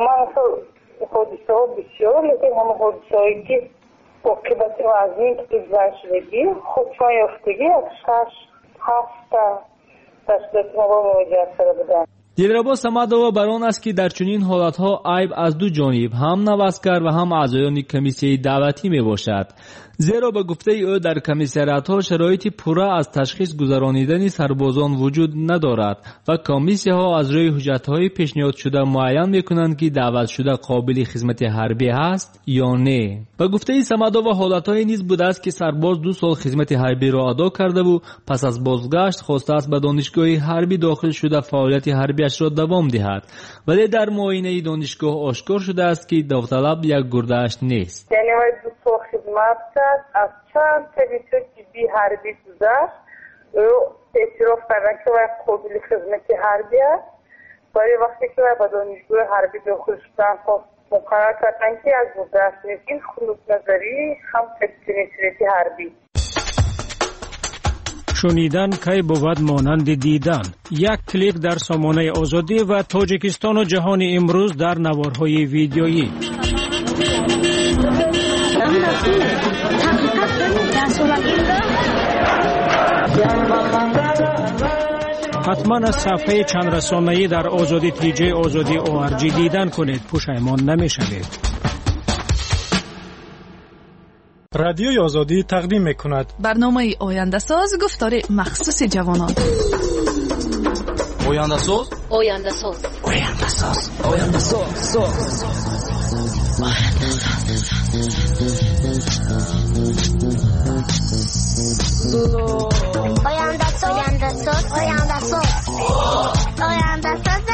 حادثه‌ها بسیار لیکن همه حادثه‌هایی که عاقبت وزنی که گذشتگی خودشان یافتگی از 6-7 تا تشکیلات ما با مواجهت شده بودند. دلربا صمدова بر آن است که در چنین حالتها عیب از دو جانب هم نوسکر و هم اعضایان کمیسیه دعوتی می باشد، زیرا به گفته او در کمیسیرات‌ها شرایط پوره از تشخیص گذرانیدن سربازان وجود ندارد و کمیسی‌ها از روی حجت‌های پیشنهاد شده معین می‌کنند که دعوت شده قابل خدمت حربی است یا نه. به گفته صمدова حالت‌های نیز بوده است که سرباز 2 سال خدمت حربی را ادا کرده و پس از بازگشت خواسته است به دانشگاه حربی داخل شده فعالیت حربیش را دوام دهد، ولی در معاینه دانشگاه آشکار شده است که داوطلب یک گرده‌اش نیست. یعنی خدمت کرد از چند تریتو جیبی حربی گذشت و اعتراف کردن که باید قابل خدمت حربی است. برای وقتی که باید به دانشگاه حربی داخل شدن مقرر کردن که از گذشت نیست. این خنک نظری هم تکنیسیتی حربی. شنیدن کی بود مانند دیدن. یک کلیک در سامانه آزادی و تاجیکستان و جهان امروز در نوارهای ویدیویی. حتما از صفحه چند رسانه‌ای در آزادی تیجی آزادی ORG دیدن کنید، پشیمان نمی‌شوید. رادیوی آزادی تقدیم می‌کند. برنامه آینده ساز گفتار مخصوص جوانان. آینده ساز آینده ساز آینده ساز آینده ساز آینده ساز آینده ساز آینده ساز آینده ساز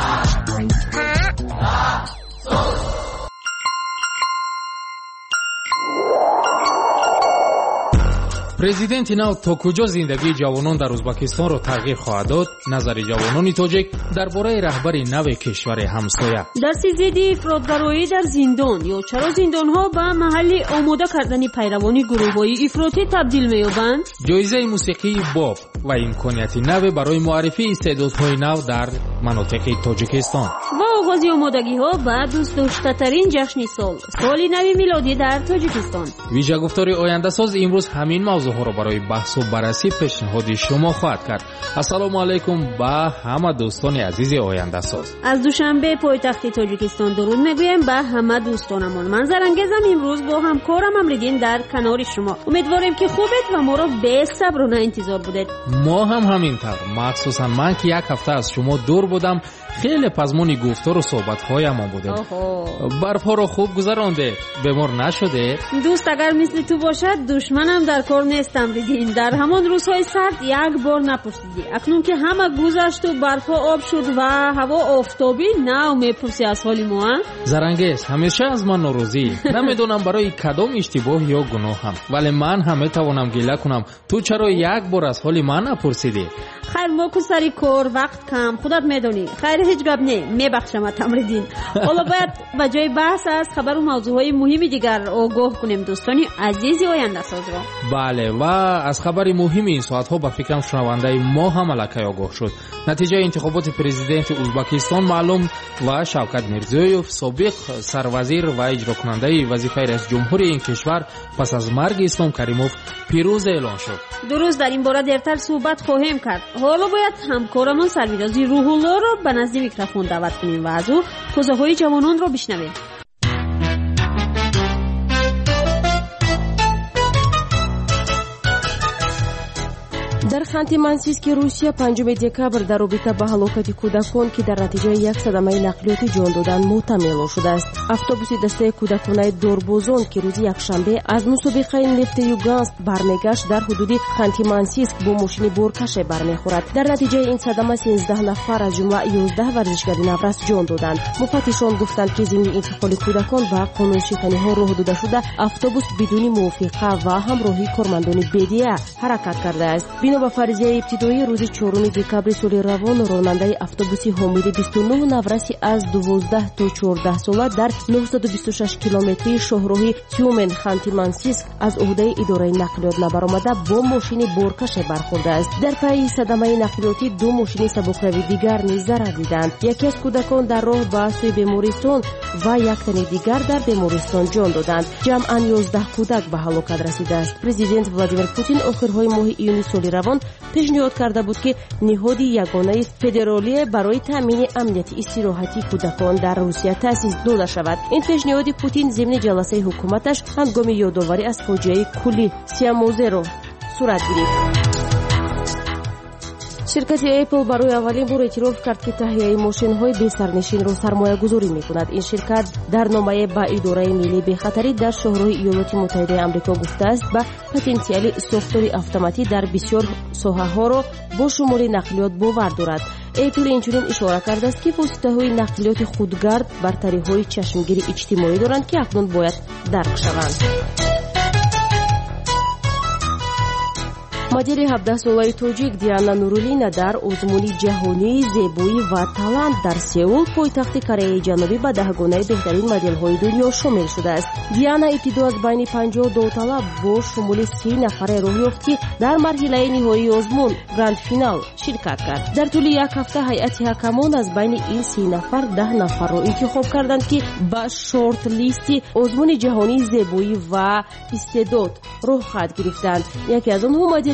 президенти нав то куҷо зиндагии ҷавонон дар ӯзбекистонро тағйир хоҳад дод? назари ҷавонони тоҷик дар бораи раҳбари нави кишвари ҳамсоя. дарси зидди ифротгароӣ дар зиндон ё чаро зиндонҳо ба маҳалли омода кардани пайравони гурӯҳҳои ифротӣ табдил меёбанд? ҷоизаи мусиқии боб ва имконияти наве барои муаррифии истеъдодҳои нав дар манотиқи тоҷикистон ва оғози омодагиҳо ба дӯстдоштатарин ҷашни сол соли нави милодӣ дар тоҷикистон. виҷагуфтори ояндасоз имрӯз ҳамин мавзӯъҳоро барои баҳсу баррасӣ пешниҳоди шумо хоҳад кард. ассалому алайкум ба ҳама дӯстони азизи ояндасоз. аз душанбе пойтахти тоҷикистон дуруд мегӯем ба ҳама дӯстонамон. ман зарангезам. имрӯз бо ҳамкорам Амриддин дар канори шумо. умедворем ки хубед ва моро бесаброна интизор будед. мо ҳам ҳамин тавр. махсусан ман ки як ҳафта аз шумо дур будам, хеле пазмуни гуфтору суҳбатҳоямон будем. барфҳоро хуб гузаронде? бемор нашуде? дӯст агар мисли ту бошад душманам дар кор нест. Амриддин, дар ҳамон рӯзҳои сард як бор напурсидӣ. акнун ки ҳама гузашту барфҳо об шуд ва ҳаво офтобӣ, нав мепурсӣ аз ҳоли мо? зарангез, ҳамеша аз ман норозӣ. намедонам барои кадом иштибоҳ ё гуноҳам, вале ман ҳам метавонам гила кунам. ту чаро як бор аз ҳоли ман напурсидӣ? хайр, мо ку сари кор, вақт кам, худат медонӣ. хайр, ҳеҷ гап не, мебахшамат Амриддин. ҳоло бояд ба ҷои баҳс аз хабару мавзӯъҳои муҳими дигар огоҳ кунем дӯстони азизи ояндасозро. бале, ва аз хабари муҳими ин соатҳо ба фикрам шунавандаи мо ҳам аллакай огоҳ шуд. натиҷаи интихоботи президенти ӯзбекистон маълум ва Шавкат Мирзиёев, собиқ сарвазир ва иҷрокунандаи вазифаи раисҷумҳури ин кишвар, пас аз марги Ислом Каримов пирӯз эълон шуд. дуруст, дар ин бора дертар суҳбат хоҳем кард. ҳоло бояд ҳамкорамон Сарвирози Рӯҳуллоро ба назди микрофон даъват кунем ва аз ӯ пӯзаҳои ҷавононро бишнавем. дар Ханти-Мансийски Русия 5 декабр дар робита ба ҳалокати кӯдакон ки дар натиҷаи як садамаи нақлиётӣ ҷон доданд мӯтам эълон шудааст. автобуси дастаи кӯдаконаи дорбозон ки рӯзи якшанбе аз мусобиқаи Нефтеюганск бармегашт дар ҳудуди Ханти-Мансийск бо мошини боркаше бармехӯрад. дар натиҷаи ин садама 13 нафар аз ҷумла 11 варзишгари наврас ҷон доданд. муфаттишон гуфтанд ки зимни интиқоли кӯдакон ба қонуншиканиҳо роҳ дода шуда автобус бидуни мувофиқа ва ҳамроҳии кормандони бедия ҳаракат кардааст. бино ба фарзияи ибтидоӣ рӯзи 4 декабри соли равон ронандаи автобуси ҳомили 29 навраси аз 12 то 14 сола дар 926 километрии шоҳроҳи Тюмен Ханти-Мансийск аз ӯҳдаи идораи нақлиёт набаромада бо мошини боркаше бархӯрдааст. дар пайи садамаи нақлиётӣ ду мошини сабукравии дигар низ зарар диданд. яке аз кӯдакон дар роҳ ба сӯи бемористон ва як тани дигар дар бемористон ҷон доданд. ҷамъан 11 кӯдак ба ҳалокат расидааст. президент Владимир Путин охирҳои моҳи июни соли равон пешниҳод карда буд ки ниҳоди ягонаи федералие барои таъмини амнияти истироҳати кӯдакон дар Русия таъсис дода шавад. ин пешниҳоди Путин зимни ҷаласаи ҳукуматаш ҳангоми ёдоварӣ аз фоҷиаи кӯли Сиамозеро сурат гирифт. ширкати Apple барои аввалин бор эътироф кард ки таҳияи мошинҳои бесарнишинро сармоягузорӣ мекунад. ин ширкат дар номае ба идораи миллии бехатарӣ дар шоҳраҳои Иёлоти Муттаҳидаи Амрико гуфтааст ба потенсиали сохтори автоматӣ дар бисёр соҳаҳоро бо шумоли нақлиёт бовар дорад. Apple инчунин ишора кардааст ки воситаҳои нақлиёти худгард бартариҳои чашмгири иҷтимоӣ доранд ки акнун бояд дарк шаванд. модели 17-солаи тоҷик Диана Нуруллина дар озмуни ҷаҳонии зебоӣ ва талант дар Сеул, пойтахти Кореяи Ҷанубӣ ба 10 беҳтарин моделҳои дунё шомил шудааст. Диана ибтидо аз байни 50 довталаб бо шумули 30 нафаре роҳ ёфт ки дар марҳилаи ниҳоии озмун гранд финал ширкат кард. дар тӯли як ҳафта ҳайати ҳакамон аз байни ин 30 нафар 10 нафарро интихоб карданд ки ба шорт-листи озмуни ҷаҳонии зебоӣ ва истеъдод роҳ хоҳад гирифтанд. яке аз онҳо модели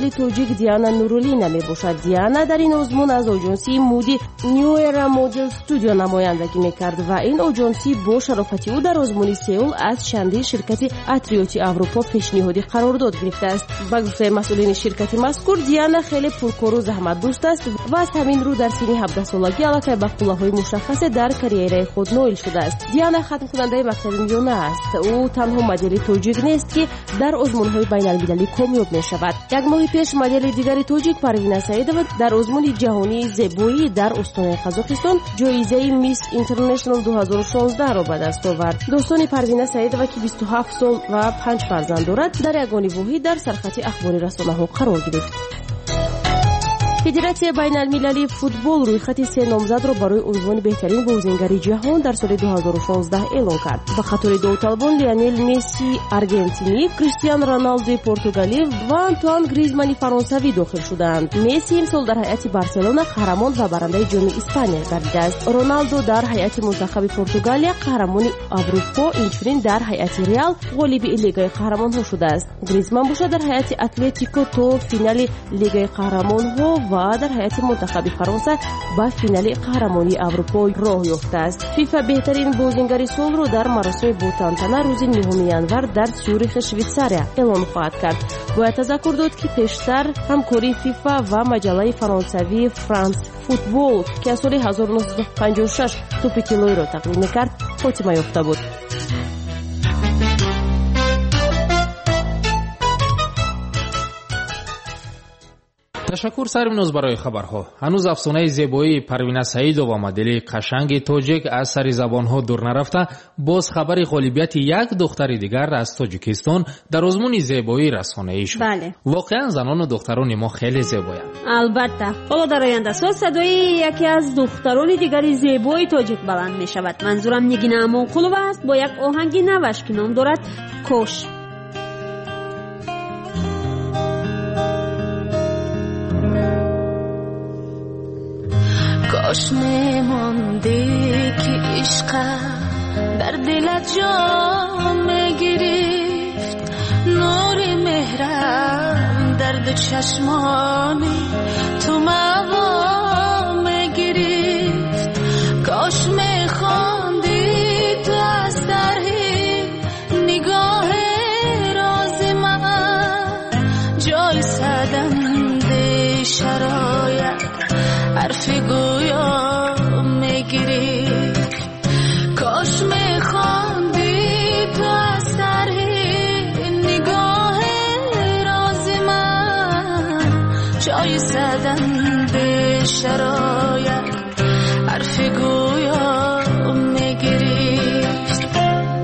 مدل توجیک دیانا نورولی نمی باشد. دیانا در این آزمون از آژانسی مودی نیو ایرا مدل استودیو نمایندگی میکرد و این آژانسی با شرافتی او در آزمون سئول از چندین شرکت اتریوتی اروپا پیشنهادی قرارداد گرفته است. با گفته مسئولین شرکت مذکور، دیانا خیلی پرکار و زحمت دوست است و از همین رو در سن 17 سالگی علاقه به قله‌های مشخص در کریر خود نائل شده است. دیانا ختم کننده مکتب میانه است. او تنها مدل توجیک نیست که در آزمون‌های بین‌المللی کامیاب می‌شود. یک ماه پیش مدل دیگری توجیک پروینه سعیدова در آزمون جهانی زیبایی در استان قزاقستان جایزه میس اینترنشنال 2016 را به دست آورد. دوستان پروینه سعیدова که 27 سال و 5 فرزند دارد در یگانه واحد در سرخط اخبار رسانه‌ها قرار گرفت. فدراسیون بین‌المللی فوتبال رویخط 3 نامزد را برای عنوان بهترین بازیگر جهان در سال 2016 اعلام کرد. به خاطر داوطلبان لیونل مسی ارژانتینی، کریستیانو رونالدو پرتغالی و آنتوان گریزمان فرانسوی داخل شدند. مسی امسال در هیئت بارسلونا قهرمان و برنده جام اسپانیا گردیده است. رونالدو در هیئت منتخب پرتغال قهرمان اروپا، اینچنین در هیئت ریال غالب لیگ قهرمان‌ها شده است. گریزمان باشد در هیئت اتلتیکو تا فینال لیگ قهرمان‌ها و در هیئت منتخب فرانسه با فینال قهرمانی اروپا راه یافته است. فیفا بهترین بازیگر سال را در مراسم با تنتنه روز 9 ژانویه در زوریخ شویتزاریا اعلام خواهد کرد. باید تذکر داد که پیشتر همکاری فیفا و مجله فرانسوی فرانس فوتبال که از سال 1956 توپ طلایی را تقدیم می‌کرد خاتمه یافته بود. تشکر سرمنوز برای خبرها. هنوز افسانه زیبایی پروینه سعیدова و مدل قشنگ تاجیک از سر زبانها دور نرفته، باز خبر غالبیت یک دختر دیگر از تاجیکستان در آزمون زیبایی رسانه‌ای شد. بله. واقعا زنان و دختران ما خیلی زیبایند. البته. حالا در آینده سال صدای یکی از دختران دیگر زیبای تاجیک بلند می شود. منظورم نگین امانقلووا است با یک آهنگ نوش که نام دارد کوش. کاش میماندی که عشق در دلت جا میگرفت، نور مهرم در دو چشمانی تو موا میگرفت. کاش میخواندی تو از طرح نگاه راز من، جای صدمه شرایط حرف گویا میگرفت. کاش میخواندی تو از طرح نگاه راز من، جای زدن به شرایط حرف گویا میگرفت.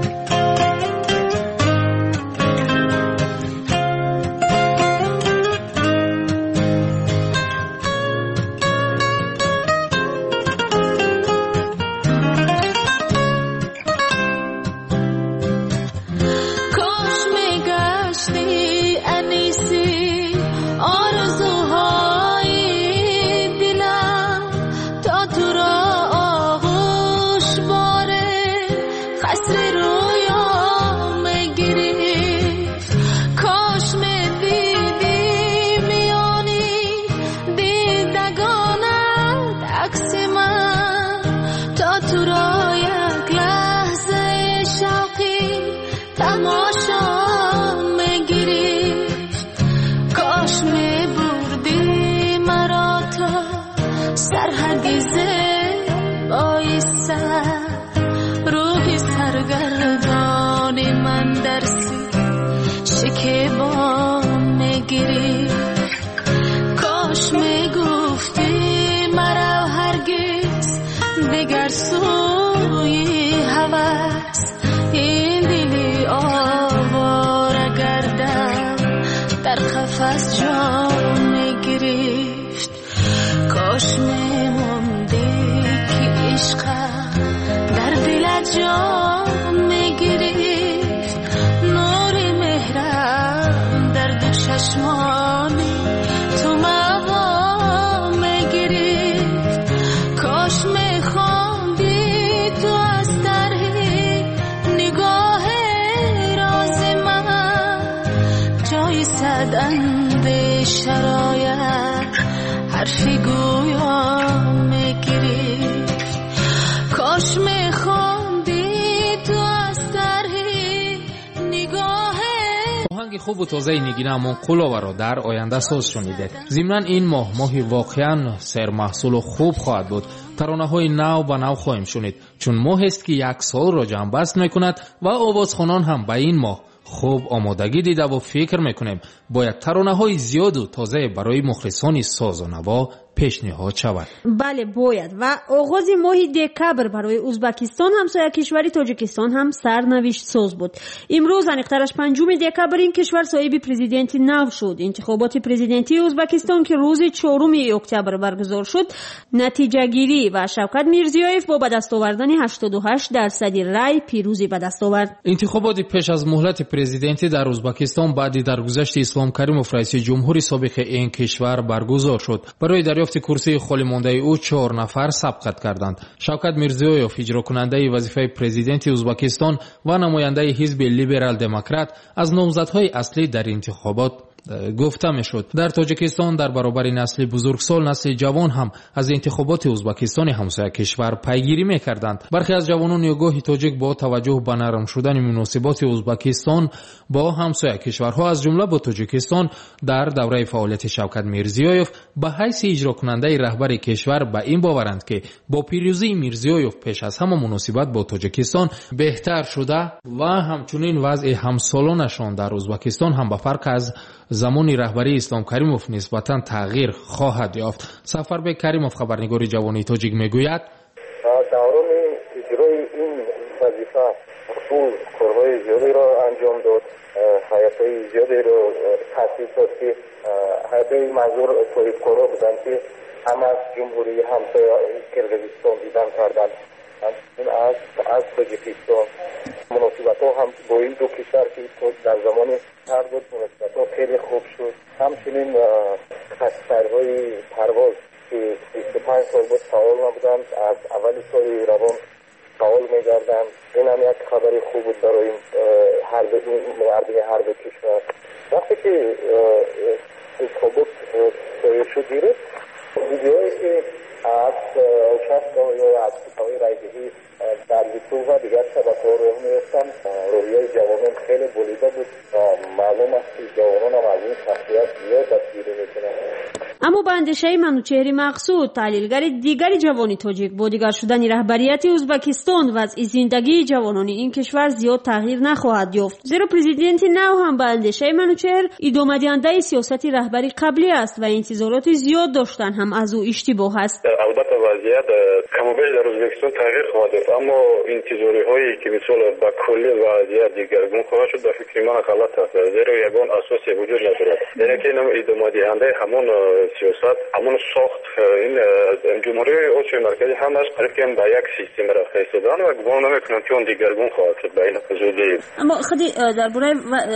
کاش میگفتی مرا هرگز بگر سوی هوس، این دلی آواره گردم در قفس جا میگرفت. کاش میماندی که عشق در دلت جا میگرفت، نور مهرم در دو چشمانی تو موا میگرفت. کاش میخواندی تو از طرح نگاه راز من، جای صدن به شرایط حرفی گویا میگرفت کاش میخوندی تو از طرحی نگاهه. آهنگ خوب و تازه نگینه منقولووا را در آینده ساز شنیدید. ضمناً این ماهی واقعاً سرمحصول خوب خواهد بود. ترانه‌های نو به نو خواهیم شنید چون ماه است که یک سال را جمع بست میکند و آوازخوانان هم به این ماه خوب آمادگی دیده و فکر میکنیم باید ترانه‌های زیاد و تازه برای مخلصان ساز و نوا پیشنهاد شود. بله باید. و آغاز ماه دکبر برای ازبکستان همسایه کشور تاجیکستان هم سرنوشت ساز بود. امروز انیقترش 5 دکبر این کشور صاحب پرزیدنت نو شد. انتخابات پرزیدنتی ازبکستان که روز 4 اکتبر برگزار شد نتیجه گیری و شوکت میرزیویف با به دست آوردن 88% رای پیروزی به دست آورد. انتخابات پیش از مهلت پرزیدنتی در ازبکستان بعد درگذشت اسلام کریموف رئیس جمهوری سابق این کشور برگزار شد. برای دریافت کرسی خالی مانده او 4 نفر سبقت کردند. شوکت میرزیویف اجرا کننده وظیفه پرزیدنت ازبکستان و نماینده حزب لیبرال دموکرات از نامزدهای اصلی در انتخابات گفته میشد. در تاجیکستان در برابر نسل بزرگسال نسل جوان هم از انتخابات ازبکستان همسایه کشور پیگیری میکردند. برخی از جوانان یگاهی تاجیک با توجه به نرم شدن مناسبات ازبکستان با همسایه کشورها از جمله با تاجیکستان در دوره فعالیت شوکت میرزیویف به حیث اجرا کننده رهبر کشور به این باورند که با پیروزی میرزیویف پیش از همه مناسبت با تاجیکستان بهتر شده و همچنین وضع همسالانشان در ازبکستان هم به فرق از زمانی رهبری اسلام کریموف نسبتاً تغییر خواهد یافت. سفربک کریموف خبرنگار جوانی تاجیک میگوید دوران اجرای این وظیفه اصول کارهای زیادی را انجام داد، حیاتهای زیادی را تأسیس داد که هدف منظور صاحبکارا بودند که هم از جمهوری همسایه کرغیزستان دیدن کردند. این از تاجیکستان مناسبت ها هم با این دو کشور که در زمان هر بود مناسبت ها خیلی خوب شد. همچنین خطرهای پرواز که 25 سال بود فعال نبودند از اول سال روان فعال می‌گردند. این هم یک خبری خوب بود برای مردم هر دو کشور. وقتی که انتخابات شد گرفت ویدیوهایی که از شخص‌ها یا از کتاب‌های رایدهی در یوتیوب و دیگر شبکه‌ها راه می‌افتند. روحیه جوانان خیلی بریده بود و معلوم است که جوانان هم از این شخصیت زیاد دستگیری می‌کنند. اما به اندیشه منوچهر مقصود تحلیلگر دیگری جوانی تاجیک با دیگر شدن رهبریت ازبکستان وضع زندگی جوانان این کشور زیاد تغییر نخواهد یافت، زیرا پرزیدنت نو هم به اندیشه منوچهر ادامه دهنده سیاست رهبری قبلی است و انتظارات زیاد داشتن هم از او اشتباه است. البته وضعیت کم و بیش در ازبکستان تغییر خواهد یافت، اما انتظاری هایی که مثلا با کلی وضعیت دیگرگون خواهد شد به فکر من غلط است، زیرا یگان اساسی وجود ندارد. یعنی که ادامه دهنده همون سیاست همون ساخت این جمهوری اتریشی مرکزی هم از قریب که با یک سیستم رفتن و گمان نمیکنم که اون دیگرگون خواهد شد به این زودی. اما خودی درباره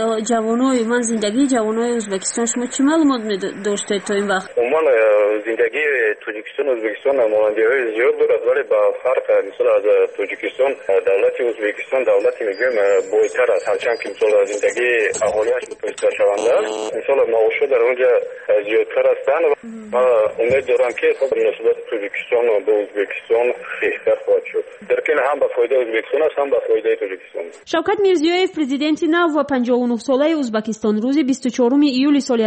جوانای من زندگی جوانای ازبکستان شما چه معلومات داشتید تا این وقت؟ عموما زندگی تاجیکستان ازبکستان ماننده‌های زیاد دارد، ولی با فرق مثلا از تاجیکستان دولت ازبکستان دولتی میگم بهتر است، هرچند که مثلا زندگی اهالیش بهتر شونده است. مثلا معاشها در اونجا زیادتر هستند و امید دارم که مناسبات تاجیکستان و با ازبکستان بهتر خواهد شد، در کنار هم به فایده ازبکستان است هم به فایده تاجیکستان. شوکت میرزیویف پرزیدنت نو و 59 ساله ازبکستان روز 24 ایول سال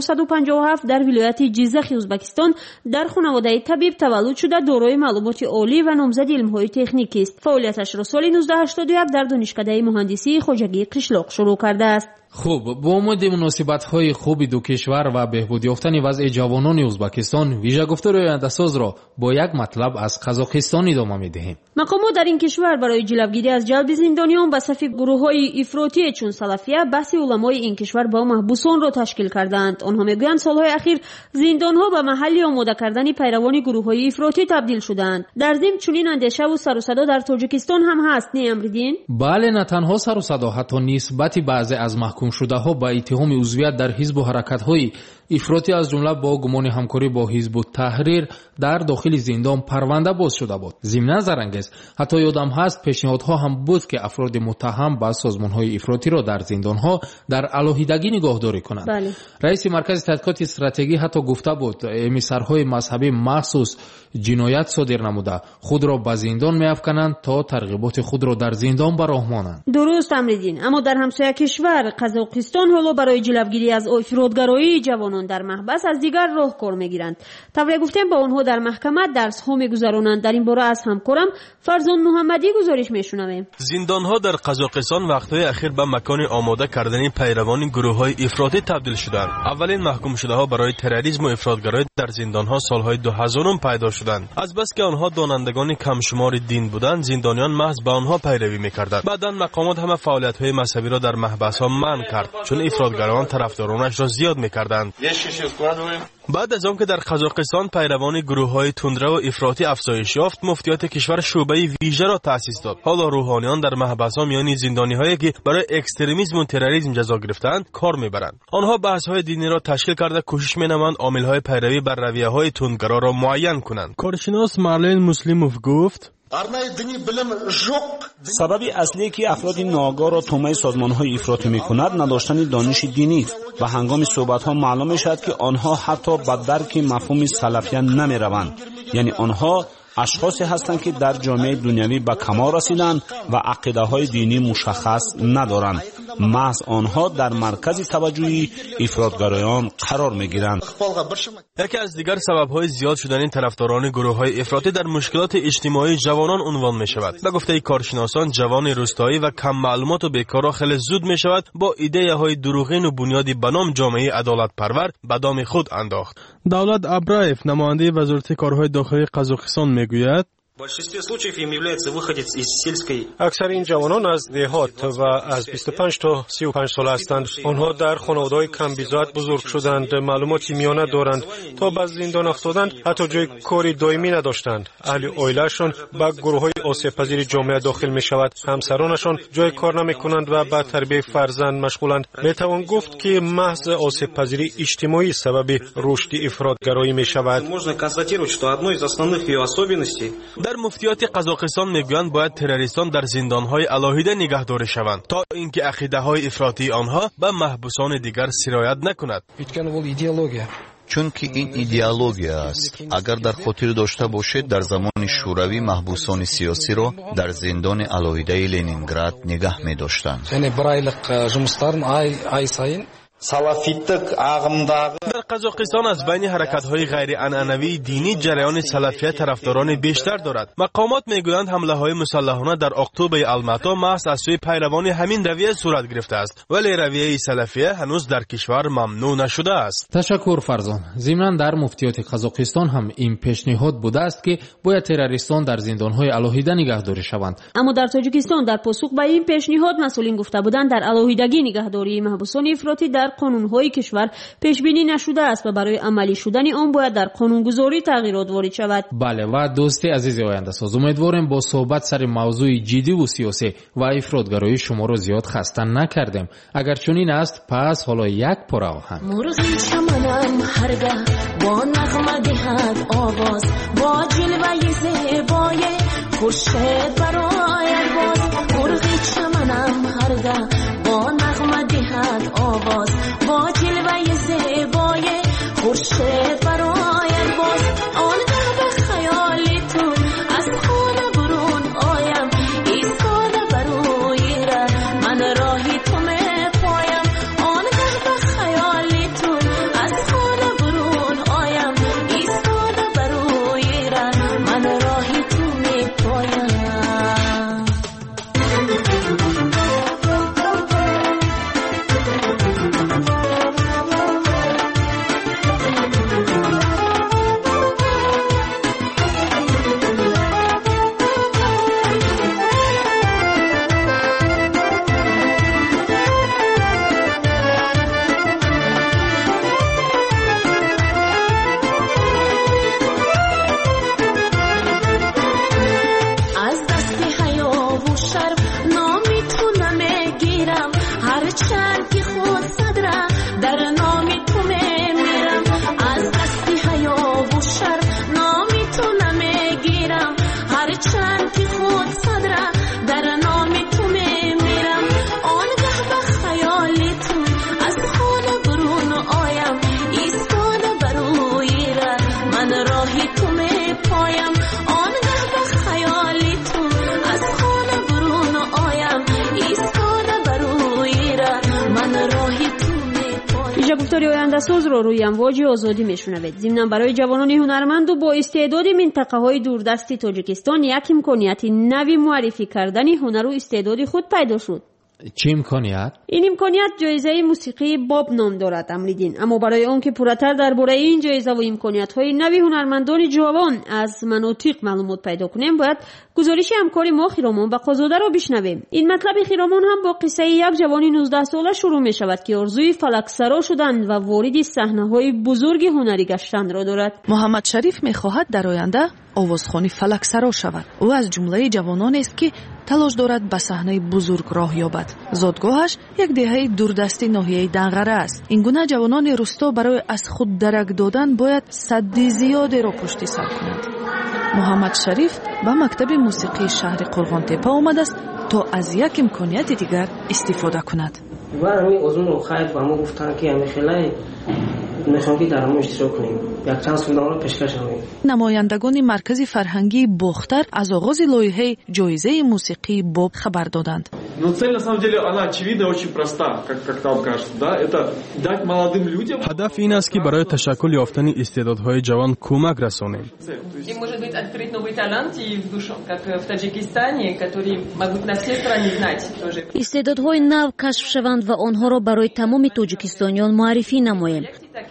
1957 در ولایت جیزخ ازبکستان در خانواده طبیب تولد شده دارای معلومات عالی و نامزد علم‌های تکنیکی است. فعالیتش را سال 1981 در دانشکده مهندسی خواجگی قشلاق شروع کرده است. خوب، با امید مناسبت‌های خوب دو کشور و بهبود یافتن وضع جوانان ازبکستان ویژه گفتار آینده‌ساز را با یک مطلب از قزاقستان ادامه می‌دهیم. مقامات در این کشور برای جلوگیری از جلب زندانیان به صف گروه‌های افراطی چون سلفیه بحث علمای این کشور با محبوسان را تشکیل کردند. آنها میگویند سالهای اخیر زندان‌ها به محلی آماده کردن پیروان گروه‌های افراطی تبدیل شدند. در ضمن چنین اندیشه و سر و صدا در تاجیکستان هم هست، نه امریدین؟ بله، نه تنها سر و صدا، حتی نسبت بعضی از محکوم شده ها با اتهام عضویت در حزب و حرکت های افراطی از جمله با گمان همکاری با حزب التحریر در داخل زندان پرونده باز شده بود. ضمن زرانگیز حتی یادم هست پیشنهادها هم بود که افراد متهم با سازمان‌های افراطی را در زندان‌ها در علاهیدگی نگهداری کنند. رئیس مرکز تحقیقات استراتژی حتی گفته بود امیسرهای مذهبی مخصوص جنایت صادر نموده خود را به زندان می‌افکنند تا ترغیبات خود را در زندان به راه مانند. درست امریدین. اما در همسایه کشور قزاقستان حالا برای جلوگیری از افراطگرایی جوانان در محبس از دیگر راهکار میگیرند. طوری گفتیم با آنها در محکمه درس ها میگذرانند. در این باره از همکارم فرزان محمدی گزارش میشنویم. زندان‌ها در قزاقستان وقت‌های اخیر به مکان آماده کردن پیروان گروه‌های افراطی تبدیل شدند. اولین محکوم شده‌ها برای تروریسم و افراطگرایی در زندان‌ها سال‌های 2000 پیدا شدند. از بس که آنها دانندگان کم شمار دین بودند، زندانیان محض به آنها پیروی می‌کردند. بعداً مقامات همه فعالیت‌های مذهبی را در محبس‌ها منع کرد، چون افراطگرایان طرفدارانش را زیاد می‌کردند. بعد از آنکه در قزاقستان پیروان گروه‌های تندرو و افراطی افزایش یافت، مفتیات کشور شعبه ویژه را تأسیس داد. حالا روحانیان در محبس‌ها میان زندانی‌هایی که برای اکستریمیسم و تروریسم جزا گرفتند کار می‌برند. آنها بحث‌های دینی را تشکیل کرده کوشش می‌نمایند عامل‌های پیروی بر رویه‌های تندگرا را معین کنند. کارشناس مارلین مسلیموف گفت سبب اصلی که افراد ناآگاه را تومه سازمان‌های افراطی می‌کند نداشتن دانش دینی است و هنگام صحبت‌ها معلوم می‌شود که آنها حتی به درک مفهوم سلفیه نمی‌روند. یعنی آنها اشخاصی هستند که در جامعه دنیوی به کمال رسیدند و عقیده‌های دینی مشخص ندارند. محض آنها در مرکز توجه افراطگرایان قرار می‌گیرند. یکی از دیگر سبب‌های زیاد شدن این طرفداران گروه‌های افراطی در مشکلات اجتماعی جوانان عنوان می‌شود. به گفته کارشناسان، جوان روستایی و کم معلومات و بیکار خیلی زود می‌شود با ایده‌های دروغین و بنیادی به نام جامعه عدالت پرور به دام خود انداخت. دولت ابراєв نماینده وزارت کارهای داخلی قزاقستان میگوید اکثر این جوانان از دهات و از 25 تا 35 سال هستند. آنها در خانواده‌های کم بیزات بزرگ شدند، معلوماتی میانه دارند. تا به زندان افتادند حتی جای کاری دائمی نداشتند. اهل عائله‌شان به گروه‌های آسیب‌پذیر جامعه داخل می‌شود. همسرانشان جای کار نمی‌کنند و به تربیت فرزند مشغولند. می‌توان گفت که محض آسیب‌پذیری اجتماعی سبب رشد افراطگرایی می‌شود. در مفتیات قزاقستان میگویند باید تروریستان در زندان‌های علاهیده نگهداری شوند تا اینکه عقیده‌های افراطی آنها به محبوسان دیگر سرایت نکند. چون که این ایدئولوژی است. اگر در خاطر داشته باشید در زمان شوروی محبوسان سیاسی را در زندان علاهیده لنینگراد نگه می‌داشتند. در قزاقستان از بین حرکت‌های غیر عنعنوی دینی جریان سلفیه طرفداران بیشتر دارد. مقامات میگویند حمله‌های مسلحانه در اکتبر الماتا محض از سوی پیروان همین رویه صورت گرفته است، ولی رویه سلفیه هنوز در کشور ممنوع نشده است. تشکر فرزان. ضمن در مفتیات قزاقستان هم این پیشنهاد بوده است که باید تروریستان در زندان‌های علاهیده نگهداری شوند. اما در تاجیکستان در پاسخ به این پیشنهاد مسئولین گفته بودند در علاهیدگی نگهداری محبوسان افراطی در قانون‌های کشور پیش بینی نشده است و برای عملی شدن آن باید در قانونگذاری تغییرات وارد شود. بله و دوستی عزیز آینده ساز، امیدوارم با صحبت سر موضوع جدی و سیاسی و افراطگرایی شما رو زیاد خسته نکردیم. اگر چنین است پس حالا یک پاره آهنگ. مرغی چمنم هرگه با نغمه دهد آواز، با جلوه زیبای خورشید برآید باز. مرغی چمنم هرگه با نغمه دهد آواز، با جلوه زیبای خورشید برآید باز. آنگه به خیالتون از خانه برون آیم، ایستاده بروی ره من راهی تو میپایم. آنگه به خیالتون از خانه برون آیم، ایستاده بروی ره من راهی تو میپایم. چند که خود صدره در نام تو میمیرم. از دست اینجا گفتاری آینده‌ساز رو روی امواج آزادی میشنوید. ضمن برای جوانان هنرمند و با استعداد منطقه‌های دوردست تاجیکستان یک امکانیت نوی معرفی کردن هنر و استعداد خود پیدا شد. چه امکانیت؟ این امکانیت جایزه موسیقی باب نام دارد امریدین. اما برای آنکه پورتر درباره این جایزه و امکانیت‌های نوی هنرمندان جوان از مناطق معلومات پیدا کنیم، باید گزارش همکار ما خیرامان بقازاده را بشنویم. این مطلب خیرامان هم با قصه یک جوان 19 ساله شروع می شود که آرزوی فلکسرا شدن و وارد صحنه‌های بزرگ هنری گشتن را دارد. محمد شریف می‌خواهد در آینده آوازخوانی فلکسرا شود. او از جمله جوانان است که تلاش دارد به صحنه بزرگ راه یابد. زادگاهش یک دهه دوردستی ناحیه دنغره است. این گونه جوانان روستا برای از خود درک دادن باید سد زیادی را پشت سر کنند. محمد شریف به مکتب موسیقی شهر قرغانتپه آمده است تا از یک امکانیت دیگر استفاده کند. و همین ازون رو خیلی با ما گفتن که همین خیلی میخوام که در همون اشتراک کنیم. یک چند سودان رو پیشکش کنیم. نمایندگان مرکز فرهنگی باختر از آغاز لایحه جایزه موسیقی باب خبر دادند. Но цель на самом деле она очевидна, очень проста, как там кажется, да? Это дать молодым людям. هدف این است که برای تشکل یافتن استعدادهای جوان کمک رسانیم. И может быть открыть новые таланты в душу, как в Таджикистане, которые могут на все страны знать тоже. استعدادهای نو کشف شوند و آنها را برای تمام تاجیکستانیان معرفی نماییم.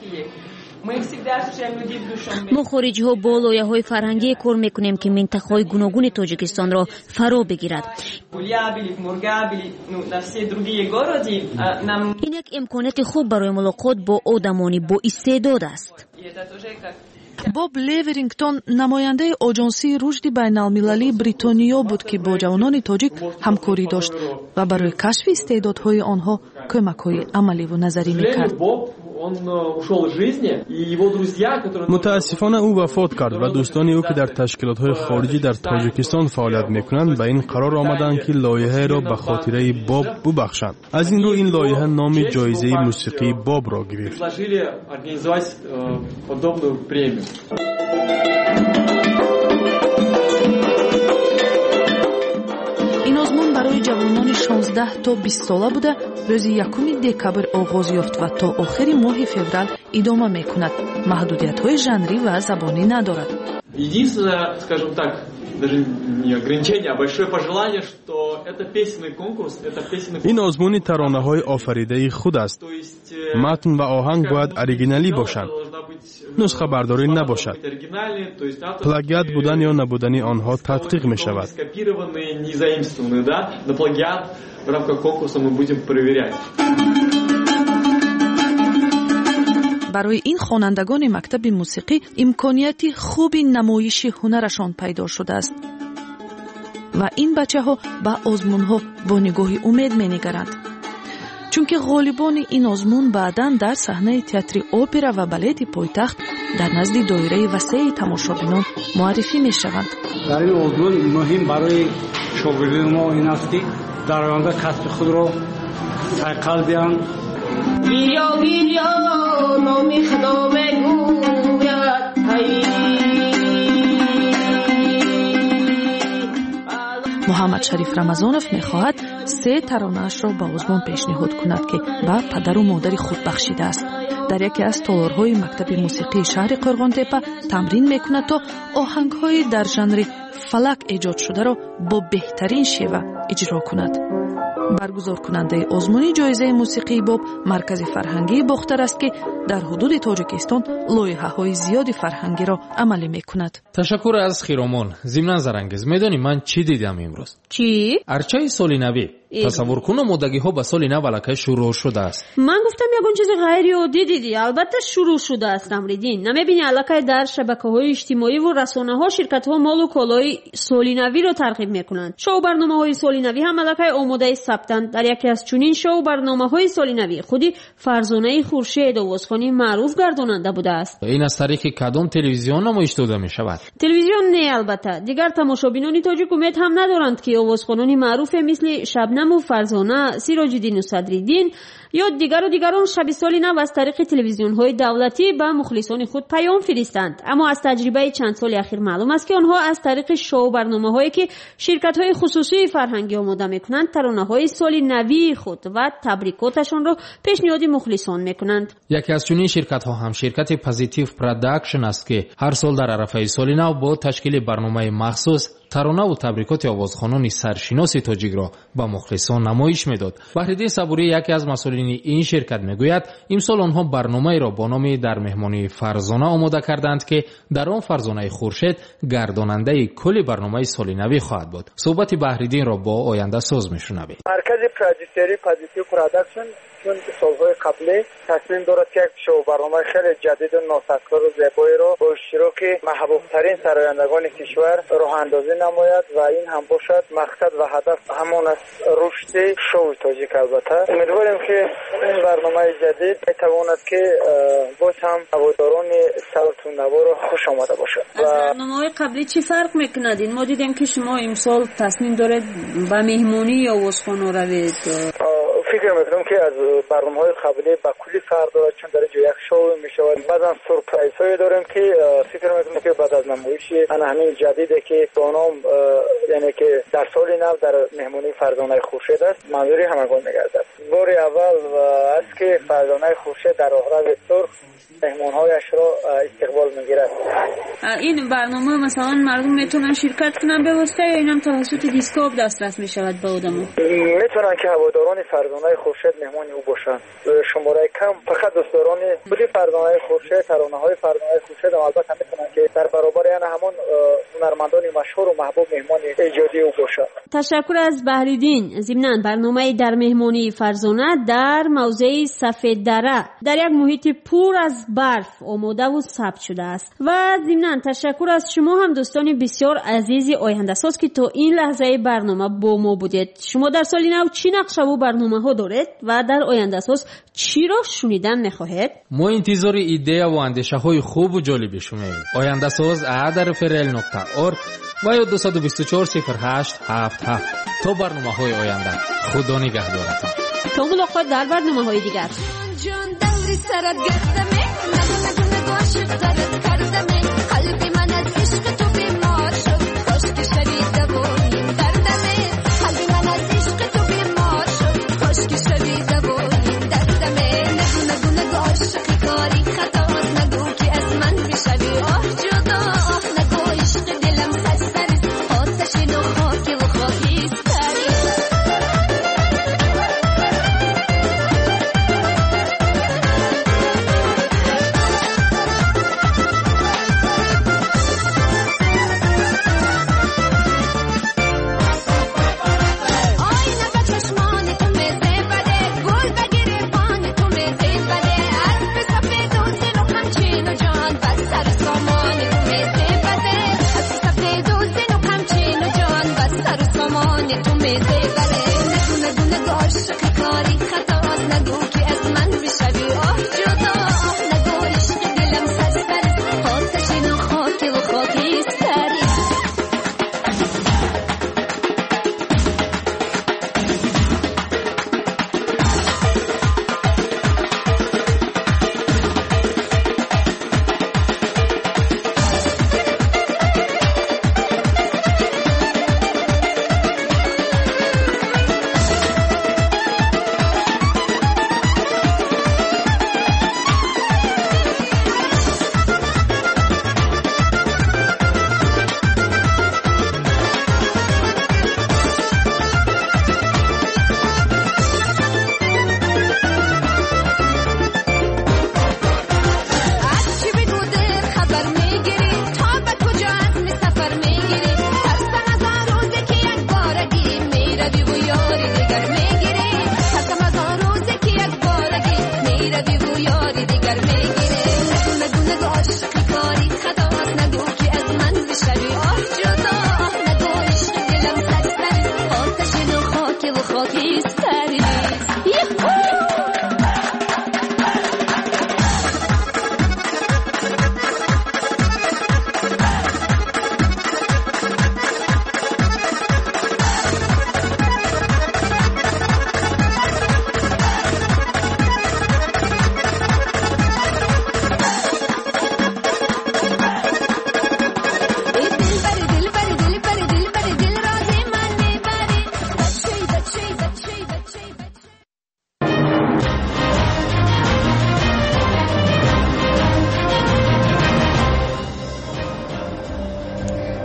ما خارجی ها با لایه های فرهنگی کار میکنیم که منطقه های گوناگون تاجیکستان را فرا بگیرد. این یک امکانیت خوب برای ملاقات با آدمانی با استعداد است. باب لیورینگتون نماینده آژانسی رشد بین‌المللی بریتانیا بود که با جوانان تاجیک همکاری داشت و برای کشف استعدادهای آنها کمک‌های عملی و نظری میکرد. متاسفانه او وفات کرد و دوستان او که در تشکیلات‌های خارجی در تاجیکستان فعالیت می‌کنند به این قرار آمدند که لایحه را به خاطره باب ببخشند. از این رو این لایحه نام جایزه موسیقی باب را گرفت. این آزمون برای جوانان 16 تا 20 ساله بوده. روز 1 دکبر آغاز یافت و تا آخر ماه فوریه ادامه میکند. محدودیت‌های ژانری و زبانی ندارد. Единственное, скажем так, даже не ограничение, а большое пожелание, что это песенный конкурс, это песенный. این آزمون ترانه‌های آفریده خود است. متن و آهنگ باید اوریجینالی باشند. نسخه برداری نباشد. پلاگیات بودن یا نبودنی آنها تحقیق می شود. برای این خوانندگان مکتب موسیقی امکانیت خوبی نمایش هنرشان پیدا شده است و این بچه ها به آزمون ها با نگاه امید می نگرند. چون که غالبان این آزمون بعداً در صحنه تئاتر اپرا و بالت پایتخت در نزد دایره وسیع تماشابینان معرفی می شوند. در این آزمون مهم برای شاگردان ما این است که در آینده کسب خود را سیقل دهند. ویریا ویریا نامی خدا بگوید محمد شریف رمضانов می‌خواهد 3 ترانه‌اش را به آزمون پیشنهاد کند که به پدر و مادر خود بخشیده است. در یکی از تالارهای مکتب موسیقی شهر قرغانتپه تمرین می‌کند تا آهنگ‌های در ژانر فلک ایجاد شده را با بهترین شیوه اجرا کند. برگزار کننده آزمون جایزه موسیقی باب مرکز فرهنگی باختر است که در حدود تاجیکستان لایحه‌های زیادی فرهنگی را عملی می‌کند. تشکر از خیرامان. ضمن زرانگیز میدانی من چی دیدم امروز؟ چی؟ ارچای سال نوی. تصور کن آمادگی‌ها به سال نو الکی شروع شده است. من گفتم یگون چیز غیر عادی دیدی. البته شروع شده است امریدین. نمی‌بینی الکی در شبکه‌های اجتماعی و رسانه‌ها شرکت‌ها مال و کالای سال نوی را ترغیب می‌کنند. شو برنامه‌های سال نوی هم الکی آماده ثبتند. در یکی از چنین شو برنامه‌های سال نوی خودی فرزانه خورشید آوازخوانی معروف گرداننده بوده است. این از طریق کدام تلویزیون نمایش داده می‌شود؟ تلویزیون نه البته. دیگر تماشابینان تاجیک امید هم ندارند که آوازخوانان معروف مثل شبنم و فرزانه، سیراج‌الدین و صدرالدین یا دیگران شب سال نو از طریق تلویزیون‌های دولتی به مخلصان خود پیام فرستند. اما از تجربه چند سال اخیر معلوم است که آنها از طریق شو برنامه‌هایی که شرکت‌های خصوصی فرهنگی آماده می‌کنند ترانه‌های سال نوی خود و تبریکاتشان را پیشنهاد مخلصان می‌کنند. یکی از چنین شرکت‌ها هم شرکت پوزیتیو پروداکشن است که هر سال در عرفه سال نو با تشکیل برنامه مخصوص ترانه و تبریکات آوازخوانان سرشناس تاجیک را به مخلصان نمایش میداد. بهرالدین صبوری یکی از مسئولین این شرکت میگوید امسال آنها برنامه را با نام در مهمانی فرزانه آماده کردند که در آن فرزانه خورشید گرداننده کل برنامه سال نوی خواهد بود. صحبت بهرالدین را با آینده ساز میشنوید. مرکز پرودوسری پوزیتیو پروداکشن چون سالهای قبلی تصمیم دارد که یک شو برنامه خیلی جدید و نوسازگار و زیبایی را با اشتراک محبوبترین سرایندگان کشور راه اندازی نماید و این هم باشد مقصد و هدف همان است رشد شو تاجیک. البته امیدواریم که این برنامه جدید بتواند که باز هم هواداران صوت و نوا را خوش آمده باشد. از برنامه‌های قبلی چی فرق می‌کند؟ ما دیدیم که شما امسال تصمیم دارید به مهمانی آوازخوان روید. فکر میکنم که از برنامه‌های قبلی با کلی فرق دارد چون در اینجا یک شو میشود. بعضا سورپرایز هایی داریم که فکر میکنم که بعد از نمایش همین جدیده که با نام یعنی که در سال نو در مهمانی فرزانه خورشید است منظوری همگان میگردد. بار اول است که فرزانه خورشید در آهرز سرخ مهمانهایش را استقبال میگیرد. این برنامه مثلا مردم میتونن شرکت کنن به واسطه یا اینم توسط دیسکاپ دسترس میشود به آدمو؟ میتونن که هواداران فرزانه خورشید مهمان او باشند. شماره کم فقط دوستداران کلی فرزانه خورشید ترانه‌های فرزانه خورشید البته میتونن که در برابر یعنی همون هنرمندان مشهور و محبوب مهمان ایجادی او باشند. تشکر از بهرالدین. ضمناً برنامه در مهمانی فرزانه در موضع سفید دره در یک محیط پر از برف آماده و ثبت شده است. و ضمناً تشکر از شما هم دوستان بسیار عزیز آینده ساز که تا این لحظه برنامه با ما بودید. شما در سال نو چی نقشه و برنامه ها دارید و در آینده ساز چی را شنیدن میخواهید؟ ما انتظار ایده و اندیشه های خوب و جالب شما آینده ساز @rfrl.org و یا 2240877 تا برنامه های آینده. خدا نگهدارتان. تا ملاقات در برنامه های دیگر. قلبی من از عشق تو بیمار شد کاش که شوی دوای دردمه. قلبی من از عشق تو بیمار شد کاش که شوی دوای دردمه. نگو نگو عاشقی کاری خطاست نگو که از من بشوی آه جدا آه نگو عشق دلم سرسریست آتشین و خاکی و خاکیستریست.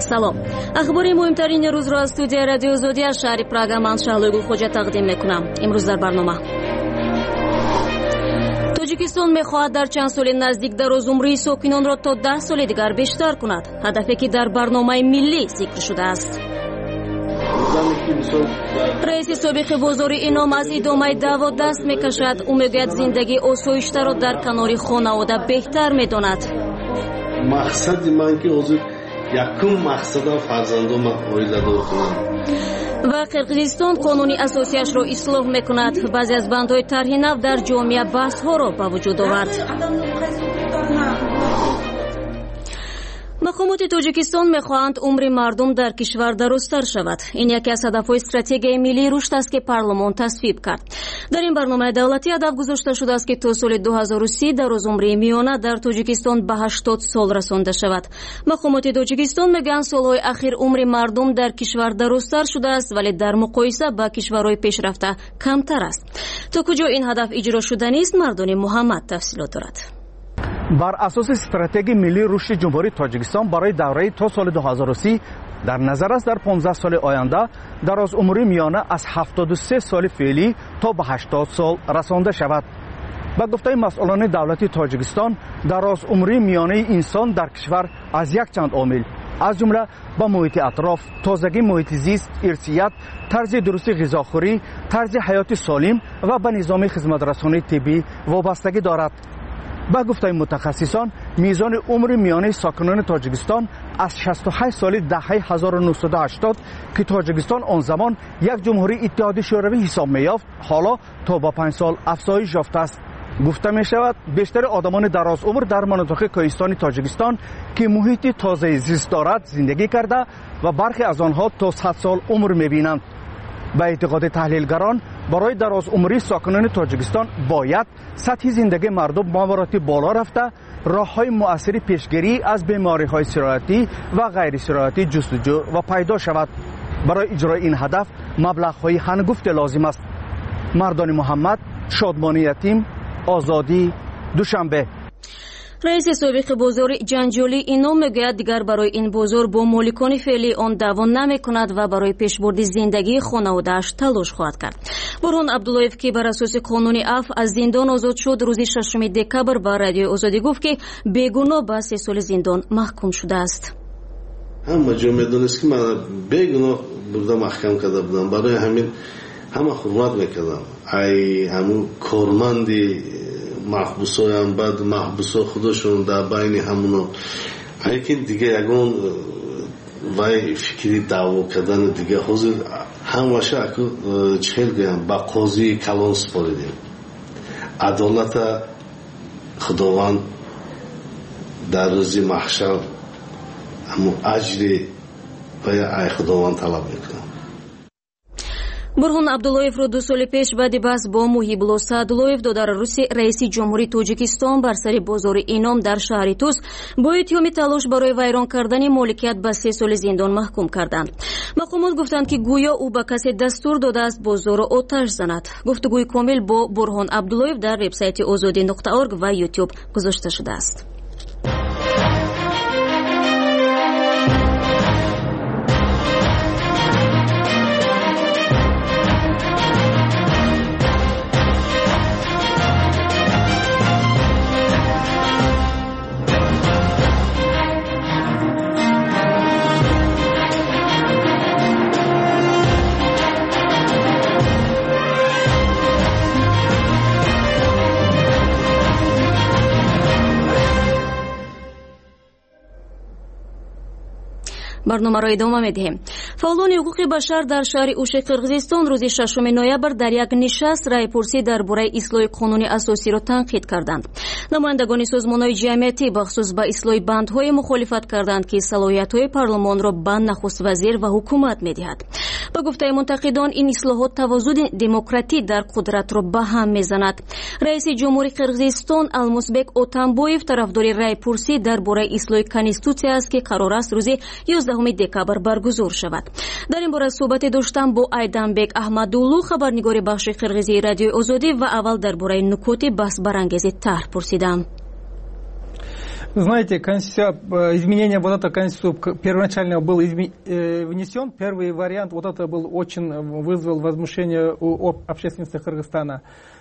салом. ахбори муҳимтарини рӯзро аз студияи радиои озодӣ аз шаҳри Прага ман Шаҳлои Гулхоҷа тақдим мекунам. имрӯз дар барнома тоҷикистон мехоҳад дар чанд соли наздик дарозумрии сокинонро то 10 соли дигар бештар кунад. ҳадафе ки дар барномаи миллӣ зикр шудааст. раиси собиқи бозори ином аз идомаи даъво даст мекашад. ӯ мегӯяд зиндагии осоиштаро дар канори хонавода беҳтар медонад. мақсади ман ки ҳозир якум мақсадам фарзандома оиладор кунам. ва қирғизистон қонуни асосиашро ислоҳ мекунад. баъзе аз бандҳои тарҳи нав дар ҷомеа баҳсҳоро ба вуҷуд овард. мақомоти тоҷикистон мехоҳанд умри мардум дар кишвар дарозтар шавад. ин яке аз ҳадафҳои стратегияи миллии рушд аст ки парлумон тасвиб кард. дар ин барномаи давлатӣ ҳадаф гузошта шудааст ки то соли 2030 дарозумрии миёна дар тоҷикистон ба 80 сол расонда шавад. мақомоти тоҷикистон мегӯянд солҳои ахир умри мардум дар кишвар дарозтар шудааст, вале дар муқоиса ба кишварҳои пешрафта камтар аст. то куҷо ин ҳадаф иҷро шуданист, Мардони Муҳаммад тафсилот дорад. бар асоси стратегияи миллии рушди ҷумҳурии тоҷикистон барои давраи то соли 2030 дар назар аст дар 15 соли оянда дарозумрии миёна аз 73 соли феълӣ то ба 80 сол расонда шавад. ба гуфтаи масъулони давлати тоҷикистон дарозумрии миёнаи инсон дар кишвар аз якчанд омил, аз ҷумла ба муҳити атроф, тозагии муҳити зист, ирсият, тарзи дурусти ғизохӯрӣ, тарзи ҳаёти солим ва ба низоми хизматрасонии тиббӣ вобастагӣ дорад. ба гуфтаи мутахассисон мизони умри миёнаи сокинони тоҷикистон аз 68 солидаҳаи 1980 ки тоҷикистон он замон як ҷумҳурии иттиҳоди шӯравӣ ҳисоб меёфт, ҳоло то ба 5 сол афзоиш ёфтааст. гуфта мешавад бештари одамони дарозумр дар манотиқи кӯҳистони тоҷикистон ки муҳити тозаи зист дорад зиндагӣ карда ва бархе аз онҳо то 100 сол умр мебинанд. ба эътиқоди таҳлилгарон барои дарозумрии сокинони тоҷикистон бояд сатҳи зиндагии мардум ба маротиб боло рафта роҳҳои муассири пешгирӣ аз бемориҳои сироятӣ ва ғайрисироятӣ ҷустуҷӯ ва пайдо шавад. барои иҷрои ин ҳадаф маблағҳои ҳангуфте лозим аст. Мардони Муҳаммад, Шодмони Ятим, Озодӣ, Душанбе. раиси собиқи бозори ҷанҷолии ином мегӯяд дигар барои ин бозор бо моликони феълӣ он даъво намекунад ва барои пешбурди зиндагии хонаводааш талош хоҳад кард. Бурҳон Абдуллоев ки бар асоси қонуни аф аз зиндон озод шуд, рӯзи 6 декабр ба радиои Озодӣ гуфт ки бегуноҳ ба 3 соли зиндон маҳкум шудааст. ҳама ҷо медонист ки ман бегуноҳ бурда маҳкам карда будам. барои ҳамин ҳама ҳурмат мекардам. ай ҳамун корманди маҳбусоям баъд маҳбусо худошон дар байни ҳамуно лекин дига ягон вай фикри даъво кардани дига ҳозир ҳамаша чихел гӯям ба қозии калон супоридем. адолата худованд дар рӯзи маҳшар ҳамун аҷри вай ай худованд талаб мекунам. Бурҳон Абдуллоевро 2 соли пеш баъди баҳс бо Муҳибулло Саъдуллоев додараруси раиси ҷумҳурии Тоҷикистон бар сари бозори ином дар шаҳри Тус бо иттиҳоми талош барои вайрон кардани моликият ба 3 соли зиндон маҳкум карданд. мақомот гуфтанд ки гӯё ӯ ба касе дастур додааст бозорро оташ занад. гуфтугӯи комил бо Бурҳон Абдуллоев дар вебсайти озодӣ.орг ва YouTube гузошта шудааст. барномаро идома медиҳем. фаъолони ҳуқуқи башар дар шаҳри Ӯши Қирғизистон рӯзи 6 ноябр дар як нишаст раъйпурсӣ дар бораи ислоҳи қонуни асосиро танқид карданд. намояндагони созмонҳои ҷамъиятӣ бахусус ба ислоҳи бандҳое мухолифат карданд ки салоҳиятҳои парлумонро ба нахуст вазир ва ҳукумат медиҳад. ба гуфтаи мунтақидон ин ислоҳот тавозуни демократӣ дар қудратро ба ҳам мезанад. раиси ҷумҳурии Қирғизистон Алмусбек Отамбоев тарафдори раъйпурсӣ дар бораи ислоҳи конститутсия аст ки қарор аст рӯзи 11 декабр баргузор шавад. дар ин бора суҳбате доштам бо Айданбек Аҳмадуллу, хабарнигори бахши қирғизии радиои Озодӣ ва аввал дар бораи нукоти баҳсбарангези тарҳ пурсидам. Знаете, изменение вот этого Конституции первоначально был внесен. Первый вариант вот это был очень вызвал возмущение у общественности Кыргызстана.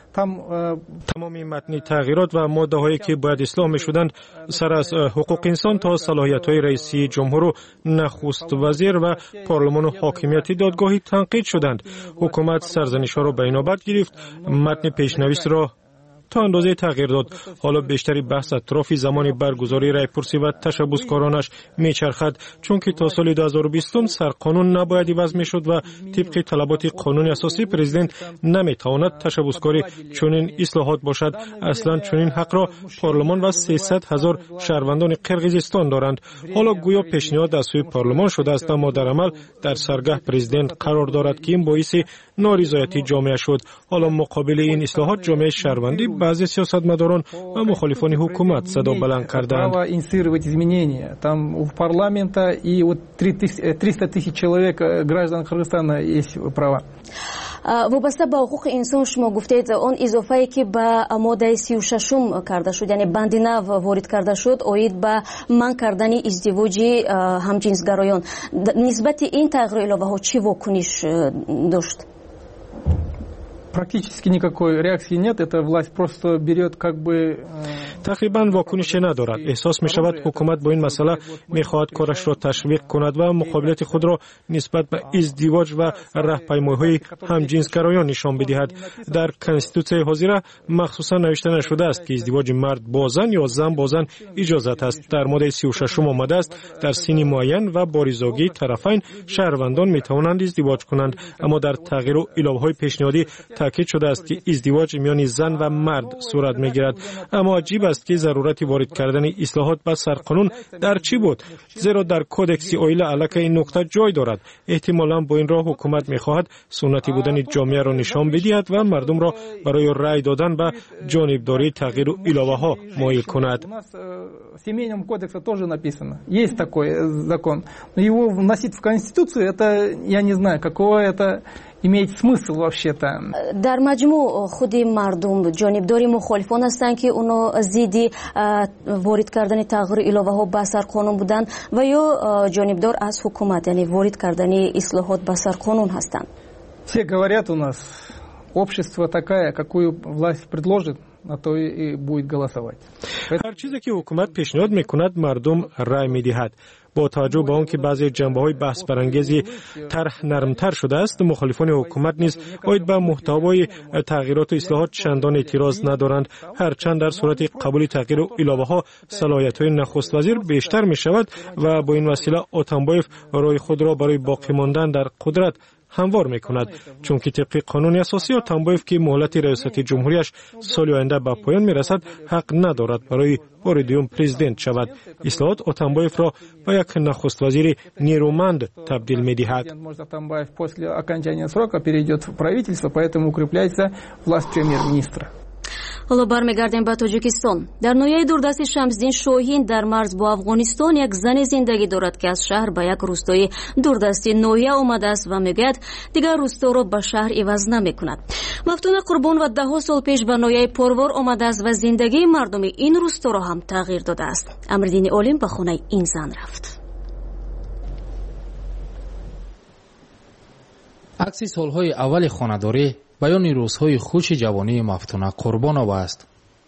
тамоми матни тағйирот ва моддаҳое ки бояд ислоҳ мешуданд сар аз ҳуқуқи инсон то салоҳиятҳои раиси ҷумҳуру нахуст вазир ва парлумону ҳокимияти додгоҳӣ танқид шуданд. ҳукумат сарзанишҳоро ба инобат гирифт, матни пешнависро то андозе тағйир дод. ҳоло бештари баҳс атрофи замони баргузории райпурсӣ ва ташаббускоронаш мечархад, чунки то соли 2020 сарқонун набояд иваз мешуд ва тибқи талаботи қонуни асосӣ президент наметавонад ташаббускори чунин ислоҳот бошад. аслан чунин ҳақро парлумон ва 300 000 шаҳрвандони қирғизистон доранд. ҳоло гӯё пешниҳод аз сӯи парлумон шудааст, аммо дар амал дар саргаҳ президент қарор дорад ки ин боиси норизоятии ҷомеа шуд. ҳоло муқобили ин ислоҳот ҷомеаи шаҳрвандӣ баъзе сиёсатмадорон ва мухолифони ҳукумат садо баланд карданд. Право инициировать изменения. Там у парламента и вот 300 000 человек, граждан Кыргызстана, есть права. вобаста ба ҳуқуқи инсон шумо гуфтед он изофае ки ба моддаи 36 карда шуд, яъне банди нав ворид карда шуд оид ба манъ кардани издивоҷи ҳамҷинсгароён. нисбати ин тағйиру иловаҳо чӣ вокуниш дошт? Практически никакой реакции нет. Эта власть просто берет как бы... тақрибан вокунише надорад. эҳсос мешавад ҳукумат бо ин масъала мехоҳад корашро ташвиқ кунад ва муқобилияти худро нисбат ба издивоҷ ва раҳпаймоиҳои ҳамҷинсгароён нишон бидиҳад. дар конститутсияи ҳозира махсусан навишта нашудааст ки издивоҷи мард бо зан ё зан бо зан иҷозат аст. дар моддаи 36 омадааст дар синни муайян ва боризогии тарафайн шаҳрвандон метавонанд издивоҷ кунанд. аммо дар тағйиру иловаҳои пешниҳодӣ таъкид шудааст ки издивоҷ миёни зан ва мард сурат мегирад. аммо аҷиб аст ки зарурати ворид кардани ислоҳот ба сарқонун дар чӣ буд? зеро дар кодекси оила аллакай ин нуқта ҷой дорад. эҳтимолан бо ин роҳ ҳукумат мехоҳад суннати будани ҷомеаро нишон бидиҳад ва мардумро барои рай додан ба ҷонибдории тағйиру иловаҳо моил кунад. В Семейном кодексе тоже написано. Есть такой закон. Но его вносить в Конституцию, это, я не знаю, какого это имеет смысл вообще-то. дар маҷмӯъ худи мардум ҷонибдори мухолифон ҳастанд ки оно зидди ворид кардани тағйиру иловаҳо ба сарқонун буданд ва ё ҷонибдор аз ҳукумат, яъне ворид кардани ислоҳот ба сарқонун ҳастанд? Все говорят у нас, общество такая, какую власть предложит, на то и будет голосовать. ҳар чизе ки ҳукумат пешниҳод мекунад мардум рай медиҳад. бо таваҷҷӯҳ ба он ки баъзе ҷанбаҳои баҳсбарангези тарҳ нармтар шудааст, мухолифони ҳукумат низ оид ба муҳтавои тағйироту ислоҳот чандон эътироз надоранд. ҳарчанд дар сурати қабули тағйиру иловаҳо салоҳиятҳои нахуствазир бештар мешавад ва бо ин васила Отамбоев роҳи худро барои боқӣ мондан дар қудрат ҳамвор мекунад, чунки тибқи қонуни асосӣ Отамбоев ки муҳлати раёсати ҷумҳурияш соли оянда ба поён мерасад, ҳақ надорад барои бори дуюм президент шавад. ислоҳот Отамбоевро ба як нахуствазири нерӯманд табдил медиҳад. Отамбаев после окончания срока перейдет в правительство, поэтому укрепляется власть премьер-министра. ҳоло бармегардем ба тоҷикистон. дар ноҳияи дурдасти Шамсдин Шоҳин дар марз бо Афғонистон як зане зиндагӣ дорад ки аз шаҳр ба як рӯстои дурдасти ноҳия омадааст ва мегӯяд дигар рӯсторо ба шаҳр иваз намекунад. Мафтуна Қурбон ва 10 сол пеш ба ноҳияи Порвор омадааст ва зиндагии мардуми ин рӯсторо ҳам тағйир додааст. Амриддини Олим ба хонаи ин зан рафт. акси солҳои аввали хонадорӣ баёни рӯзҳои хуши ҷавонии Мафтуна Қурбонова аст.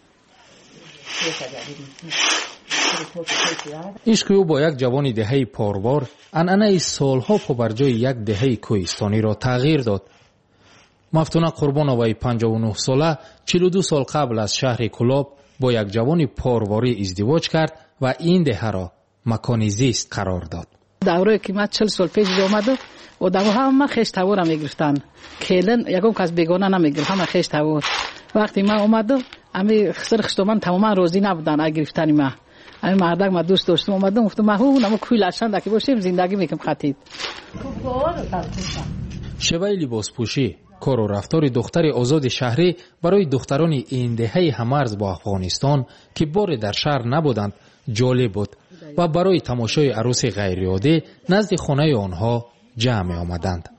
ишқи ӯ бо як ҷавони деҳаи Порвор анъанаи солҳо побарҷои як деҳаи кӯҳистониро тағйир дод. Мафтуна Қурбоноваи 59 сола 42 сол қабл аз шаҳри Кулоб бо як ҷавони порворӣ издивоҷ кард ва ин деҳаро макони зист қарор дод. даврое ки ман 40 сол пеш омаду одамҳо ҳама хештавора мегирифтанд. келин ягон кас бегона намегирифт, ҳама хештавор. вақте ман омаду ами хиср хиштоман тамоман розӣ набуданд аз гирифтани ман. ами мардак ма дӯст доштум, омадум гуфтум ман намо кӯи лашанда ки бошем зиндагӣ мекунем хатиб. шеваи либоспӯшӣ, кору рафтори духтари озоди шаҳрӣ барои духтарони ин деҳаи ҳамарз бо Афғонистон ки боре дар шаҳр набуданд ҷолиб буд ва барои тамошои арӯси ғайриодӣ назди хонаи онҳо ҷамъ меомаданд.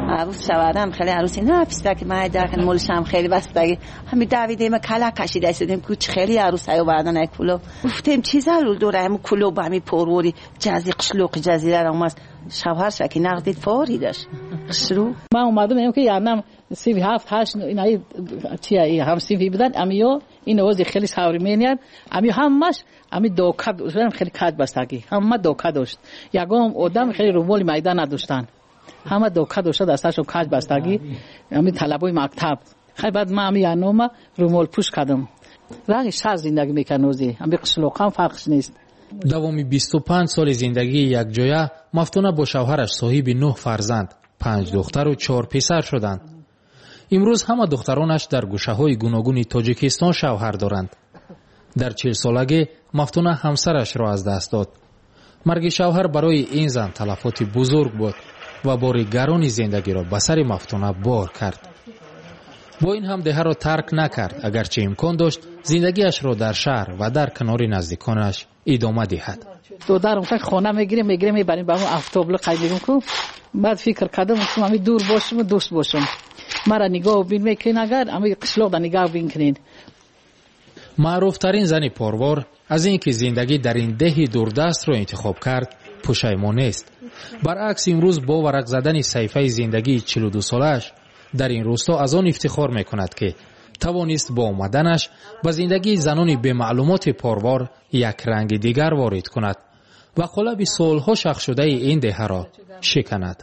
عروس شوادم خیلی عروسی نه پیسته که من داخل مولشم خیلی بستگی همین داویده ما کلا کشیده استیم که خیلی عروسای بعدن یک کلو گفتیم چیزا رو دوره هم کلو با می پروری جزی قشلوق جزیره را ماست شوهر شکی نقدی فوری داشت شروع من اومدم میگم که یعنی 37 8 اینای چیه هم سیوی بدن امیو این وضع خیلی ساوری میاد امیو همش امی دوکا خیلی کات بستگی همه دوکا داشت یگام آدم خیلی رومول میدان نداشتن همه دوکا داشت دستاشو کات بستگی امی طلبای مکتب خیلی بعد من امی انوما رومول پوش کردم راه شهر زندگی میکنوزی امی قشلوقم فرقش نیست دوامی 25 سال زندگی یک جایه مفتونه با شوهرش صاحب 9 فرزند 5 دختر و 4 پسر شدند. امروز همه دخترانش در گوشه‌های گوناگون تاجیکستان شوهر دارند. در 40 سالگی مفتونه همسرش را از دست داد. مرگ شوهر برای این زن تلفات بزرگ بود و بار گران زندگی را به سر مفتونه بار کرد. با این هم دهه را ترک نکرد اگرچه امکان داشت زندگیش را در شهر و در کنار نزدیکانش ادامه دهد. تو در خانه میگیریم میبریم به اون افتابلو قیدیم کو بعد فکر کردم که من دور باشم دوست باشم مرا نگاه بین میکنین اگر اما قشلوق نگاه بین کنین. معروف ترین زن پاروار از اینکه زندگی در این دهی دوردست را انتخاب کرد پشیمان است. برعکس امروز با ورق زدن صحیفه زندگی 42 سالش در این روستا از آن افتخار میکند که توانست با آمدنش به زندگی زنان به معلومات پاروار یک رنگ دیگر وارد کند و قالب سالها شخ شده این دهه را شکند.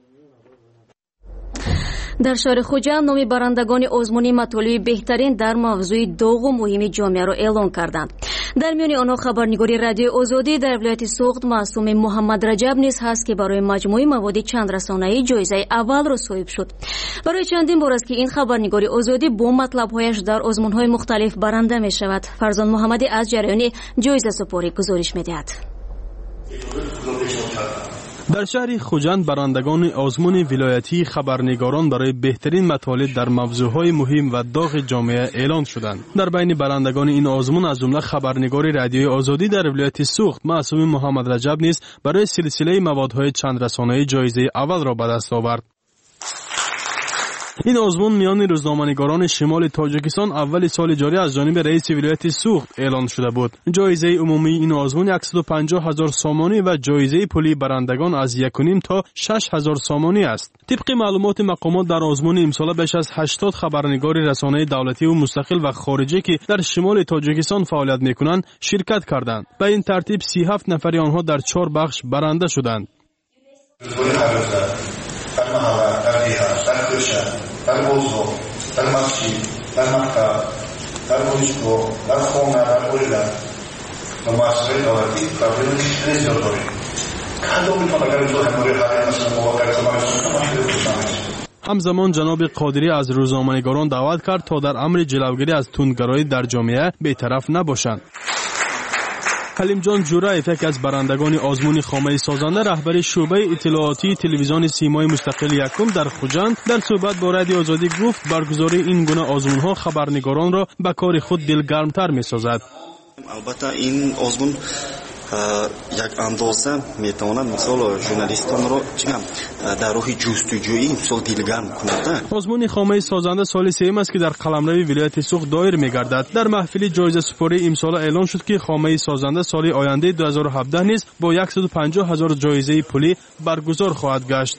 در شهر خوجند نام برندگان آزمون مطالب بهترین در موضوع داغ و مهم جامعه را اعلام کردند. در میان آنها خبرنگاری رادیو آزادی در ولایت سوخت معصوم محمد رجب نیز هست که برای مجموعه مواد چند رسانه‌ای جایزه اول را صاحب شد. برای چندین بار است که این خبرنگاری آزادی با مطلب‌هایش در آزمون‌های مختلف برنده می‌شود. فرزان محمدی از جریان جایزه سپاری گزارش می‌دهد. در شهر خوجند برندگان آزمون ولایتی خبرنگاران برای بهترین مطالب در موضوعهای مهم و داغ جامعه اعلان شدند. در بین برندگان این آزمون از جمله خبرنگار رادیوی آزادی در ولایت سوخت معصوم محمد رجب نیز برای سلسله موادهای چند رسانه‌ای جایزه اول را به دست آورد. این آزمون میان روزنامه‌نگاران شمال تاجیکستان اول سال جاری از جانب رئیس ولایت سوخت اعلان شده بود. جایزه عمومی این آزمون 150,000 سامانی و جایزه پولی برندگان از 1.5 تا 6,000 سامانی است. طبق معلومات مقامات در آزمون امسال بیش از 80 خبرنگار رسانه دولتی و مستقل و خارجی که در شمال تاجیکستان فعالیت می‌کنند شرکت کردند. به این ترتیب 37 نفر آنها در 4 بخش برنده شدند. در محله، در دیها، در کوچه، در بازار، در مسجد، در مکتب، در دانشگاه، در خانه، در اویله و مؤسسه دولتی کاربران خیلی زیاد داریم. کدام میتونه اگر اینجا هموری حالی مثل مواقع همزمان جناب قادری از روزنامه‌نگاران دعوت کرد تا در امر جلوگیری از تندگرایی در جامعه بی‌طرف نباشند. حلیم جان جورایف یک از برندگان آزمون خامه سازنده رهبر شعبه اطلاعاتی تلویزیون سیمای مستقل یکم در خوجند در صحبت با رادیو آزادی گفت برگزاری این گونه آزمون‌ها خبرنگاران را به کار خود دلگرمتر می‌سازد. البته این آزمون یک اندازه میتواند مثال ژورنالیستان را در راه جستجویی مثال دلگرم کند. آزمون خامه سازنده سال سوم است که در قلمرو ولایت سوخت دایر می‌گردد. در محفل جایزه سپاری امسال اعلان شد که خامه سازنده سال آینده 2017 نیز با 150,000 جایزه پولی برگزار خواهد گشت.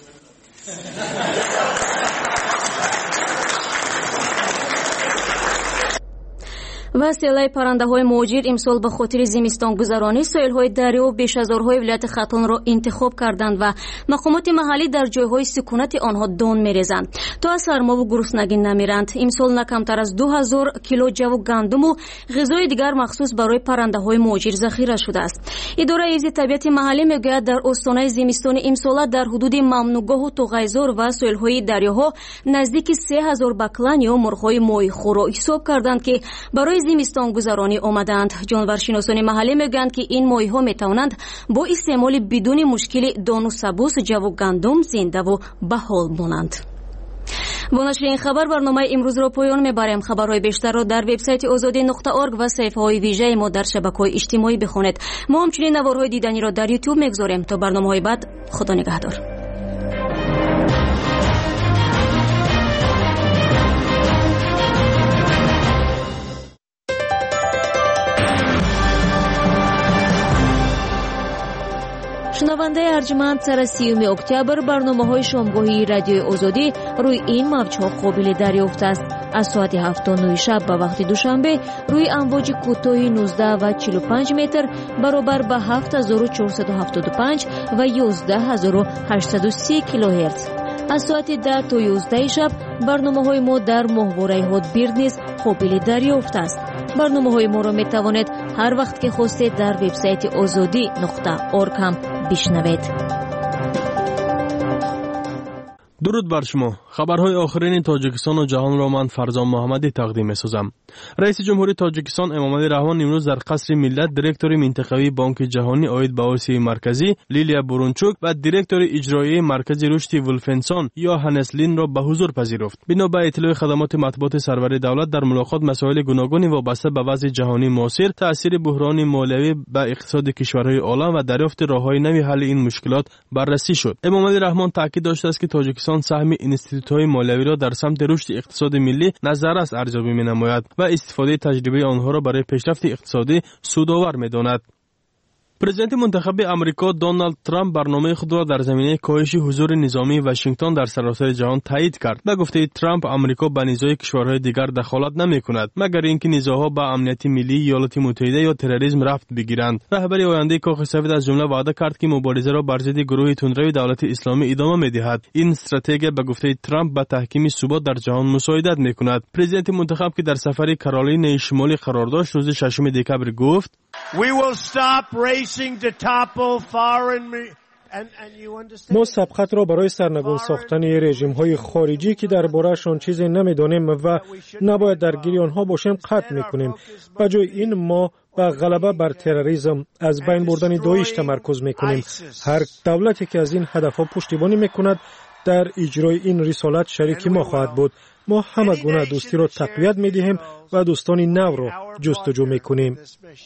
وسیله پرنده‌های موجیر امسال به خاطر زمستان گذرانی ساحل‌های دریا و بیش‌ازارهای ولایت ختان را انتخاب کردند و مقامات محلی در جای‌های سکونت آنها دان می‌ریزند تا از سرما و گرسنگی نمیرند. امسال نه کمتر از 2000 کیلو جو گندم و غذای دیگر مخصوص برای پرنده‌های موجیر ذخیره شده است. اداره حفظ طبیعت محلی می‌گوید در استانه زمستان امسال در حدود ممنوعگاه و توغیزار و ساحل‌های دریاها نزدیک 3000 بکلن یا مرغ‌های ماهیخوار را حساب کردند که برای زمستان گذرانی آمدند. جانورشناسان محلی میگویند که این ماهی‌ها میتوانند با استعمال بدون مشکل دان و سبوس جو و گندم زنده و بحال مانند. با نشر این خبر برنامه امروز را پایان میبریم. خبرهای بیشتر را در وبسایت azadi.org و صفحه‌های ویژه ما در شبکه‌های اجتماعی بخوانید. ما همچنین نوارهای دیدنی را در یوتیوب میگذاریم. تا برنامه‌های بعد، خدا نگهدار. شنونده ارجمند، سر 30 اکتبر برنامه‌های شامگاهی رادیوی آزادی روی این موج‌ها قابل دریافت است. از ساعت 7:09 شب به وقت دوشنبه روی امواج کوتاه 19 و 45 متر برابر به 7475 و 11830 کیلوهرتز. از ساعت 10 تا 11 شب برنامه‌های ما در ماهواره هاتبیرد نیز قابل دریافت است. برنامه‌های ما را می‌توانید هر وقت که خواستید در وبسایت azadi.org هم بشنوید. درود بر شما. خبرهای آخرین تاجیکستان و جهان را من فرزان محمدی تقدیم می‌سازم. رئیس جمهوری تاجیکستان امامعلی رحمان امروز در قصر ملت دیرکتور منطقوی بانک جهانی عاید به آسیای مرکزی لیلیا برونچوک و دیرکتور اجرایی مرکز رشد ولفنسان یا هنسلین را به حضور پذیرفت. بنا به اطلاع خدمات مطبوعات سرور دولت، در ملاقات مسائل گوناگونی وابسته به وضع جهانی معاصر، تأثیر بحران مالیوی به اقتصاد کشورهای عالم و دریافت راه‌های نوی حل این مشکلات بررسی شد. امامعلی رحمان تاکید داشته است که تاجیکستان سهم اینستیتوت‌های مالیوی را در سمت رشد اقتصاد ملی نظررس ارزیابی می‌نماید و استفاده تجربه آنها را برای پیشرفت اقتصادی سودآور می‌داند. پرزیدنت منتخب امریکا دونالد ترامپ برنامه خود را در زمینه کاهش حضور نظامی واشنگتن در سراسر جهان تایید کرد. به گفته ترامپ، امریکا به نزاع کشورهای دیگر دخالت نمی‌کند مگر اینکه نزاع‌ها به امنیت ملی ایالات متحده یا تروریسم ربط بگیرند. رهبر آینده کاخ سفید از جمله وعده کرد که مبارزه را بر ضد گروه تندروی دولت اسلامی ادامه می‌دهد. این استراتژی به گفته ترامپ به تحکیم ثبات در جهان مساعدت می‌کند. پرزیدنت منتخب که در سفر کارولینای شمالی قرار داشت روز 6 دکبر گفت: ما سبقت را برای سرنگون ساختن رژیم‌های خارجی که درباره‌شان چیزی نمی‌دانیم و نباید درگیر آنها باشیم قطع می‌کنیم. به جای این ما با غلبه بر تروریسم از بین بردن داعش تمرکز می‌کنیم. هر دولتی که از این هدف‌ها پشتیبانی می‌کند در اجرای این رسالت شریک ما خواهد بود. ما همه گونه دوستی را تقویت می‌دهیم و دوستان نو را جستجو می‌کنیم.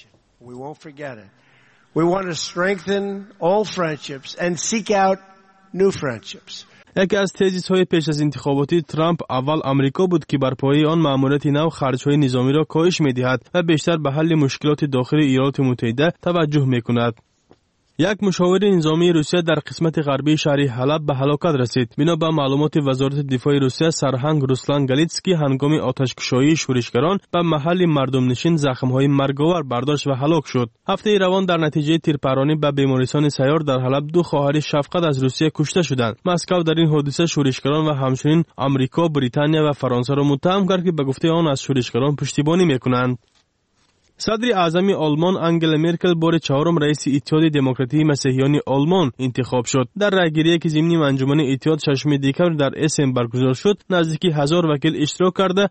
We want to strengthen all friendships and seek out new friendships. یکی از تزیس‌های پیش از انتخاباتی ترامپ اول امریکا بود که بر پایه آن مأموریت نو خرج‌های نظامی را کاهش می‌دهد و بیشتر به حل مشکلات داخل ایالات متحده توجه می‌کند. یک مشاور نظامی روسیه در قسمت غربی شهر حلب به هلاکت رسید. بنا به معلومات وزارت دفاع روسیه، سرهنگ روسلان گالیتسکی هنگام آتش‌کشایی شورشگران به محل مردم نشین زخم‌های مرگاور برداشت و هلاک شد. هفته روان در نتیجه تیرپرانی به بیمارستان سیار در حلب 2 خواهر شفقت از روسیه کشته شدند. مسکو در این حادثه شورشگران و همچنین آمریکا، بریتانیا و فرانسه را متهم کرد که به گفته آن از شورشگران پشتیبانی می‌کنند. صدر اعظم آلمان انگلا مرکل بار 4 رئیس اتحاد دموکراتی مسیحیان آلمان انتخاب شد. در رأیگیری که ضمن انجمن اتحاد 6 دکبر در اسم برگزار شد، نزدیک 1000 وکیل اشتراک کرده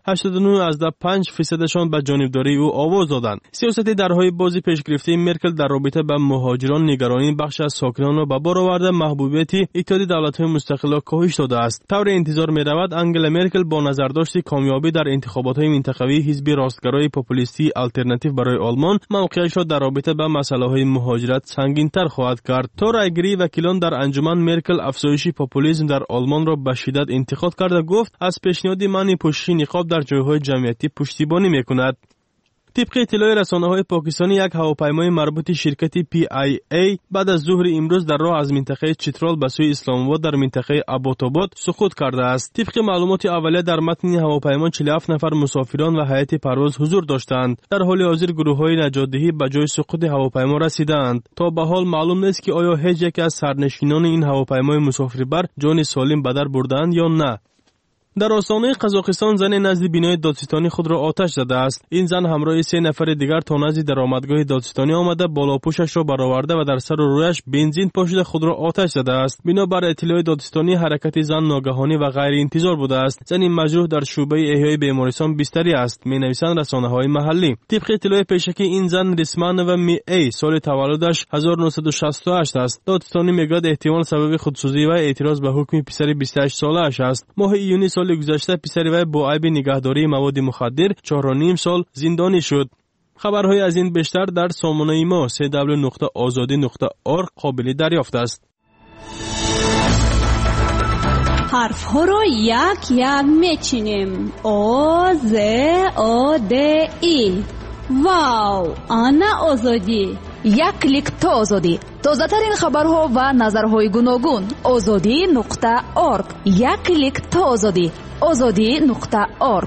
89.5% به جانبداری او آواز دادند. سیاست درهای بازی پیشگرفته مرکل در رابطه با مهاجران نگرانی بخش از ساکنان را به بار آورده محبوبیت اتحاد دولت‌های مستقل کاهش داده است. طور انتظار می‌رود انگلا مرکل با نظرداشت کامیابی در انتخابات منطقوی حزب راستگرای پاپولیستی آلترناتیو برای آلمان موقعش را در رابطه با مسائل مهاجرت سنگین‌تر خواهد کرد. تا رأیگیری وکیلان در انجمن مرکل افزایش پاپولیسم در آلمان را به شدت انتقاد کرده گفت از پیشنهاد منع پوشش نقاب در جایهای جمعیتی پشتیبانی می‌کند. طبق اطلاع رسانه‌های پاکستانی، یک هواپیمای مربوط شرکت PIA بعد از ظهر امروز در راه از منطقه چترال به سوی اسلام آباد در منطقه اباتاباد سقوط کرده است. طبق معلومات اولیه در متن هواپیما 47 نفر مسافران و هیئت پرواز حضور داشتند. در حال حاضر گروه‌های نجات‌دهی به جای سقوط هواپیما رسیدند. تا به حال معلوم نیست که آیا هیچ یک از سرنشینان این هواپیمای مسافربر جان سالم به در بردند یا نه. در آستانه قزاقستان زن نزد بینای دادستانی خود را آتش زده است. این زن همراه 3 نفر دیگر تا نزد درآمدگاه دادستانی آمده، بالاپوشش را برآورده و در سر و رویش بنزین پاشیده خود را آتش زده است. بنا بر اطلاع دادستانی حرکت زن ناگهانی و غیر انتظار بوده است. زن مجروح در شعبه احیای بیمارستان بستری است، می‌نویسند رسانه‌های محلی. طبق اطلاع پیشکی این زن رسمان و می سال تولدش 1968 است. دادستانی میگوید احتمال سبب خودسوزی و اعتراض به حکم پسر 28 ساله‌اش است. ماه ایونی سال گذشته پسر وی با عیب نگهداری مواد مخدر 4.5 سال زندانی شد. خبرهای از این بیشتر در سامانه ما www.azadi.org قابل دریافت است. حرف ها رو یک یک میچینیم. آ ز آ د ای. واو، آنا آزادی. یک کلیک تا آزادی. تازه‌ترین خبرها و نظرهای گوناگون. azadi.org. یک کلیک تا آزادی. azadi.org.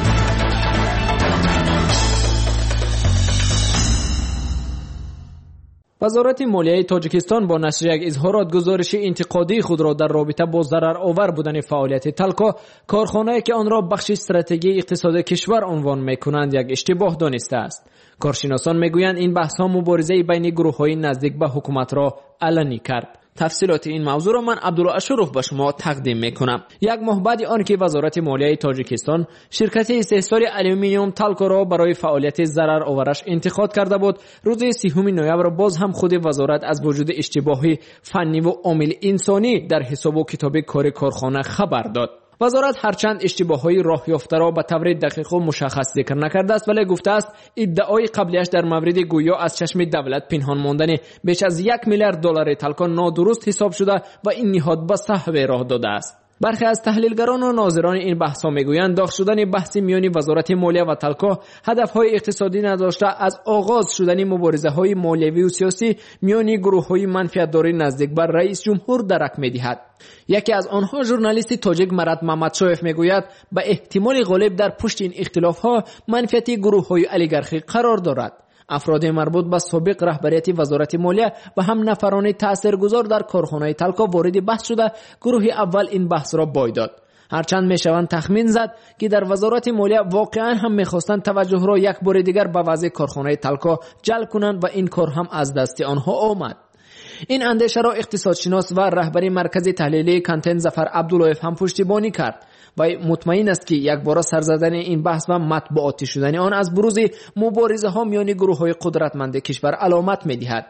وزارت مالیه تاجیکستان با نشر یک اظهارات گزارش انتقادی خود را در رابطه با ضررآور بودن فعالیت تلکا، کارخانه‌ای که آن را بخش استراتژی اقتصاد کشور عنوان می‌کنند، یک اشتباه دانسته است. کارشناسان میگویند این بحث‌ها مبارزه بین گروه‌های نزدیک به حکومت را علنی کرد. تفصیلات این موضوع را من عبدالله اشرف به شما تقدیم میکنم. یک ماه بعد آن که وزارت مالیه تاجیکستان شرکت استحصال آلومینیوم تلکا را برای فعالیت ضررآورش انتقاد کرده بود، روز 30 نوامبر باز هم خود وزارت از وجود اشتباه فنی و عامل انسانی در حساب و کتاب کار کارخانه خبر داد. وزارت هرچند اشتباههای راه یافته را به طور دقیق و مشخص ذکر نکرده است، ولی گفته است ادعای قبلیش در مورد گویا از چشم دولت پنهان ماندن بیش از 1 میلیارد دلار تلکا نادرست حساب شده و این نهاد به صحبه راه داده است. برخی از تحلیلگران و ناظران این بحث‌ها میگویند داغ شدن بحث میانی وزارت مالیه و تلکا هدف‌های اقتصادی نداشته از آغاز شدن مبارزه‌های مالیوی و سیاسی میانی گروه‌های منفعت‌دار نزدیک بر رئیس جمهور درک می‌دهد. یکی از آنها ژورنالیست تاجیک مراد محمدشایف میگوید به احتمال غالب در پشت این اختلاف‌ها منفعت گروه‌های اولیگارخی قرار دارد. افراد مربوط به سابق رهبریت وزارت مالیه و هم نفران تاثیرگذار در کارخانه تلکا وارد بحث شده، گروه اول این بحث را بای داد. هرچند میشوند تخمین زد که در وزارت مالیه واقعا هم میخواستند توجه را یک بار دیگر به وضع کارخانه تلکا جلب کنند و این کار هم از دست آنها آمد. این اندیشه را اقتصادشناس و رهبر مرکز تحلیلی کانتن ظفر عبداللهیف هم پشتیبانی کرد و مطمئن است که یک بار سر زدن این بحث و مطبوعاتی شدن آن از بروز مبارزه ها میان گروه های قدرتمند کشور علامت می دهد.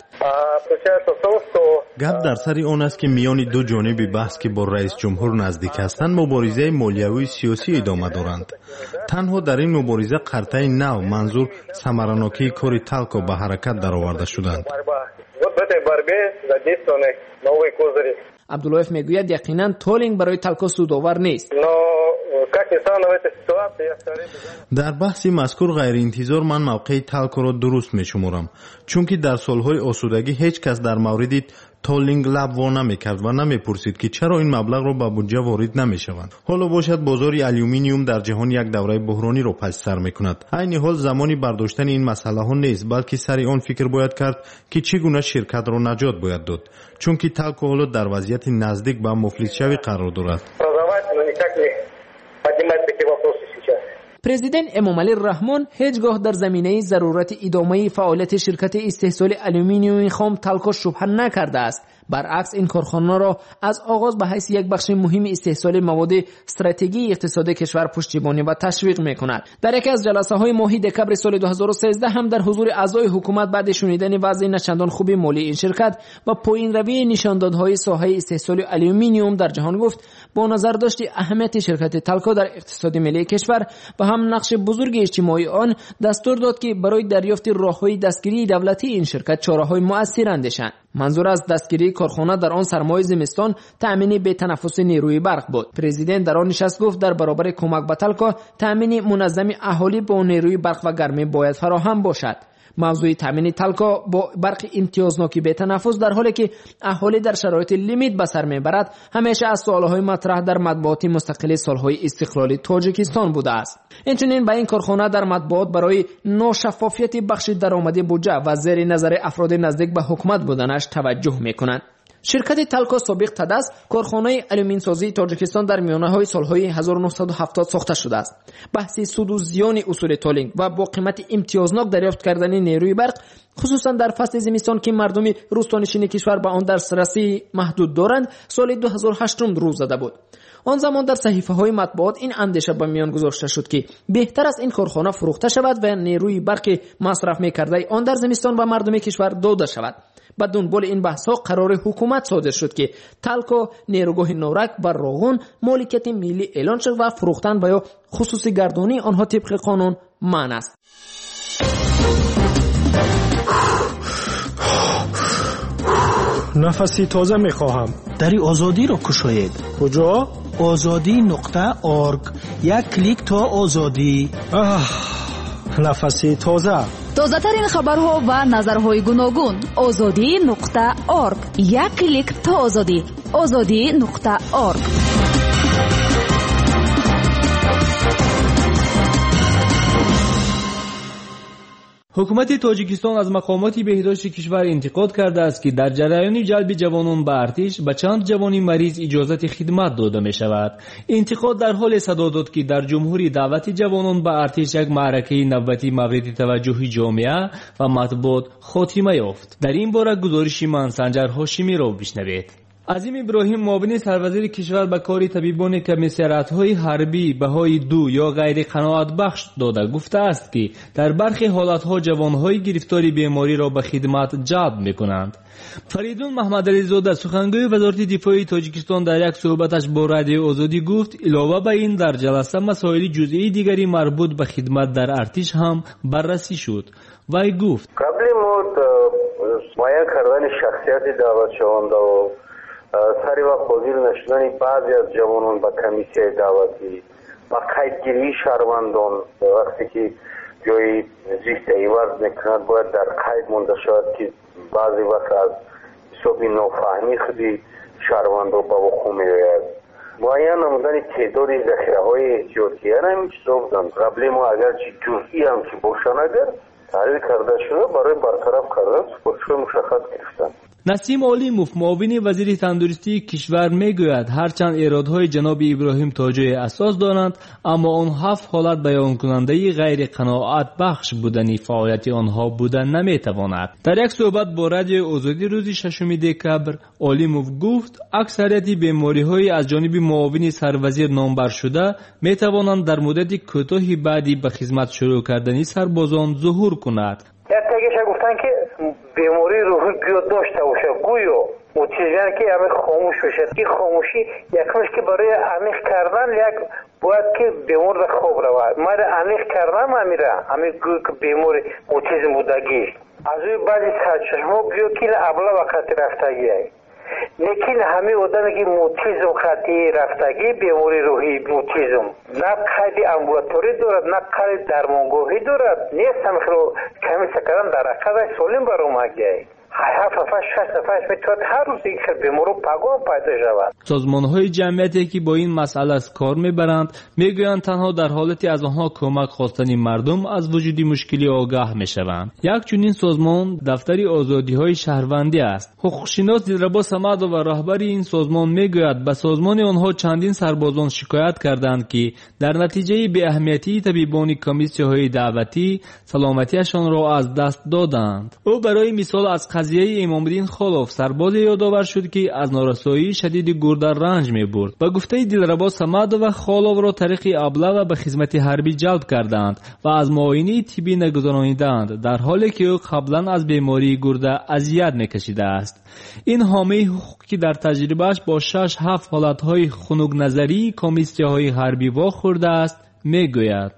گپ در سر آن است که میان دو جانب بحث که با رئیس جمهور نزدیک هستند مبارزه مالیوی سیاسی ادامه دارند. تنها در این مبارزه قرطه نو منظور ثمرناکی کار تلکا به حرکت درآورده شدند. عبداللهیف میگوید یقینا تولینگ برای تلکا سودآور نیست. در بحث مذکور غیر انتظار من موقع تلکا را درست می شمارم، چون که در سالهای آسودگی هیچ کس در مورد تولینگ لب وا نمی کرد و نمی پرسید که چرا این مبلغ را به بودجه وارد نمی شوند. حالا باشد بازار آلومینیوم در جهان یک دوره بحرانی را پشت سر می کند. عین حال زمانی برداشتن این مسئله ها نیست، بلکه سر آن فکر باید کرد که چگونه شرکت را نجات باید داد، چون که تلکا حالا در وضعیت نزدیک به مفلس شوی قرار دارد. پرزیدنت امامعلی رحمان هیچگاه در زمینه ضرورت ادامه فعالیت شرکت استحصال آلومینیوم خام تلکا شبهه نکرده است. برعکس این کارخانه را از آغاز به حیث یک بخش مهم استحصال مواد استراتژی اقتصاد کشور پشتیبانی و تشویق می‌کند. در یکی از جلسه‌های ماهی دکمبر سال 2013 هم در حضور اعضای حکومت بعد شنیدن وضع نچندان خوب مالی این شرکت و پایین روی نشاندادهای ساحه استحصال آلومینیوم در جهان گفت با نظر داشت اهمیت شرکت تلکا در اقتصاد ملی کشور و هم نقش بزرگ اجتماعی آن، دستور داد که برای دریافت راه‌های دستگیری دولتی این شرکت چاره‌های مؤثر اندیشند. منظور از دستگیری کارخانه در آن سرمای زمستان تأمین به تنفس نیروی برق بود. پرزیدنت در آن نشست گفت در برابر کمک به تلکا تأمین منظم اهالی با نیروی برق و گرمی باید فراهم باشد. موضوع تامین تلکا با برق امتیازناکی به تنفس در حالی که اهالی در شرایط لیمیت به سر میبرد همیشه از سوالهای مطرح در مطبوعات مستقل سالهای استقلال تاجیکستان بوده است. اینچنین به این کارخانه در مطبوعات برای ناشفافیت بخش درآمدی بودجه و زیر نظر افراد نزدیک به حکومت بودنش توجه میکنند. شرکت تلکا سابق تدس کارخانه آلومین سازی تاجیکستان در میانه‌های سالهای 1970 ساخته شده است. بحث سود و زیان اصول تولینگ و با قیمت امتیازناک دریافت کردن نیروی برق خصوصا در فصل زمستان که مردم روستانشین کشور به آن دسترسی محدود دارند سال 2008 رو زده بود. آن زمان در صحیفه‌های مطبوعات این اندیشه به میان گذاشته شد که بهتر است این کارخانه فروخته شود و نیروی برق مصرف می‌کرده آن در زمستان به مردم کشور داده شود. با دنبال این بحث‌ها قرار حکومت صادر شد که تلکا نیروگاه نورک و راغون مالکیت ملی اعلان شد و فروختن و یا خصوصی گردانی آنها طبق قانون منع است. نفسی تازه میخواهم. دری آزادی را کشاید. کجا؟ azadi.org. یک کلیک تا آزادی. нафаси тоза. тозатарин хабарҳо ва назарҳои гуногун. озодӣ.орг. як клик то озодӣ. озодӣ.орг. ҳукумати тоҷикистон аз мақомоти беҳдошти кишвар интиқод кардааст ки дар ҷараёни ҷалби ҷавонон ба артиш ба чанд ҷавони мариз иҷозати хидмат дода мешавад. интиқод дар ҳоле садо дод ки дар ҷумҳурӣ даъвати ҷавонон ба артиш як маъракаи навбатӣ мавриди таваҷҷӯҳи ҷомеа ва матбуот хотима ёфт. дар ин бора гузориши ман Санҷар Ҳошимиро бишнавед. азим иброҳим муовини сарвазири кишвар ба кори табибони комиссариатҳои ҳарбӣ баҳои 2 ё ғайриқаноатбахш дода гуфтааст ки дар бархи ҳолатҳо ҷавонҳои гирифтори бемориро ба хидмат ҷалб мекунанд. Фаридун Маҳмадализода сухангӯи вазорати дифои Тоҷикистон дар як суҳбаташ бо Радиои Озодӣ гуфт, илова ба ин дар ҷаласа масоили ҷузъии дигари марбут ба хидмат дар артиш ҳам баррасӣ шуд. Вай гуфт: қабли муд муайян кардани шахсияти даъватшавандаву сари вақт ҳозир нашудани баъзе аз ҷавонон ба комиссияи даъватӣ, ба қайдгирии шаҳрвандон, вақте ки ҷои зист иваз мекунад бояд дар қайд монда шавад ки баъзе вақт аз ҳисоби нофаҳмӣ худи шаҳрвандон ба вуқӯъ меояд. муайян намудани теъдоди захираҳои эҳтиётияна ҳамин чизо буданд. қабли мо агарчи ҷузъӣ ҳам ки бошанд, агар таҳлил карда шуда барои бартараф кардан супоришҳои мушаххас гирифтанд. Насим Олимов муовини вазири тандурустии кишвар мегӯяд, ҳарчанд эродҳои ҷаноби Иброҳим тоҷои асос доранд, аммо он 7 ҳолат баёнкунандаи ғайриқаноатбахш будани фаъолияти онҳо буда наметавонад. дар як суҳбат бо Радиои Озодӣ рӯзи 6 декабр Олимов гуфт, аксарияти бемориҳои аз ҷониби муовини сарвазир номбаршуда метавонанд дар муддати кӯтоҳи баъди ба хизмат шурӯъ кардани сарбозон зуҳур кунад. Тагиша гуфтан ки бемори рӯҳӣ гӯё дошта боша, гӯё мутизян ки амиқ хомӯш бошад. ин хомӯшӣ якмиш ки барои амиқ кардан як бояд ки бемор дар хоб равад. майда амиқ кардан амира амиқ гӯё ки бемори мутизм будагист. аз ӯи баъди сарчашмо гӯё ки абла вақати рафтагиай. лекин ҳами одаме ки мутизм хати рафтагӣ, бемори рӯҳӣ мутизм на қайди амбулаторӣ дорад, на қайди дармонгоҳӣ дорад. нест ҳамихро комиссия кардан дар ақадай солим баромагиай. созмонҳои ҷамъияте ки бо ин масъала кор мебаранд мегӯянд танҳо дар ҳолати аз онҳо кӯмак хостани мардум аз вуҷуди мушкилӣ огаҳ мешаванд. як чунин созмон дафтари озодиҳои шаҳрвандӣ аст. ҳуқуқшинос Дилрабо Самадова раҳбари ин созмон мегӯяд, ба созмони онҳо чандин сарбозон шикоят карданд ки дар натиҷаи беаҳамиятии табибони комиссияҳои даъватӣ саломатиашонро аз даст доданд. ӯ барои мисол аз қазияи Эмомиддин Холов сарбозе ёдовар шуд ки аз норасоии шадиди гурда ранҷ мебурд. ба гуфтаи Дилрабо Самадова Холовро тариқи аблағ ба хизмати ҳарбӣ ҷалб карданд ва аз муоинии тиббӣ нагузарониданд, дар ҳоле ки ӯ қаблан аз бемории гурда азият мекашидааст. ин ҳомияи ҳуқуқ ки дар таҷрибааш бо 6-7 ҳолатҳои хунукназарии комиссияҳои ҳарбӣ вохӯрдааст мегӯяд.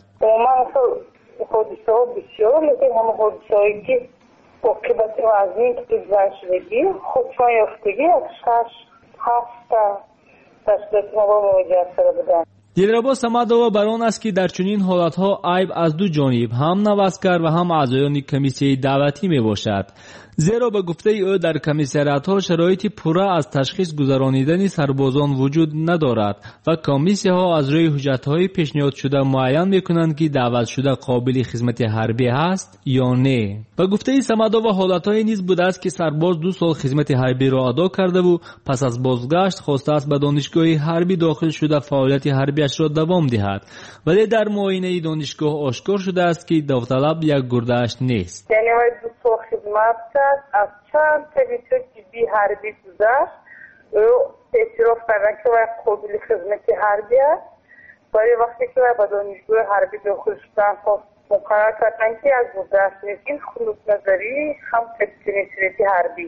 عاقبت وزنی که زن شدگی خودشان یافتگی از 6-7 تشخیص ما مواجه شده بودن. دلربا Самадова бар он аст ки дар чунин ҳолатҳо айб аз ду ҷониб ҳам наваскар ва ҳам аъзоёни комиссияи даъватӣ мебошад. зеро ба гуфтаи ӯ дар комиссариатҳо шароити пурра аз ташхис гузаронидани сарбозон вуҷуд надорад ва комиссияҳо аз рӯи ҳуҷҷатҳои пешниҳодшуда муайян мекунанд ки даъватшуда қобили хизмати ҳарбӣ ҳаст ё не. ба гуфтаи Самадова ҳолатҳое низ будааст ки сарбоз 2 сол хизмати ҳарбиро адо кардаву пас аз бозгашт хостааст ба донишгоҳи ҳарбӣ дохил шуда фаъолияти ҳарбиашро давом диҳад, вале дар муоинаи донишгоҳ ошкор шудааст ки давталаб як гурдааш нест. خدمت کرد از چند طبیعت طبی حربی گذشت او اعتراف کردن که باید قابل خدمت حربی است. برای وقتی که به دانشگاه حربی داخل شدن مقرر کردن که از گذشت نیست. این خلوص نظری هم طبیعت حربی.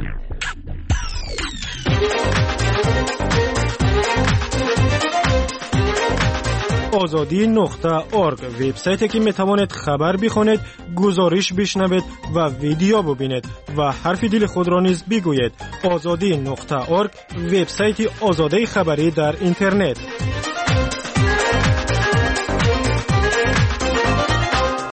ozodi.org وبسایتی که میتوانید خبر بخونید، گزارش بشنوید و ویدیو ببینید و حرف دل خود را نیز بگویید. ozodi.org وبسایت آزادی خبری در اینترنت.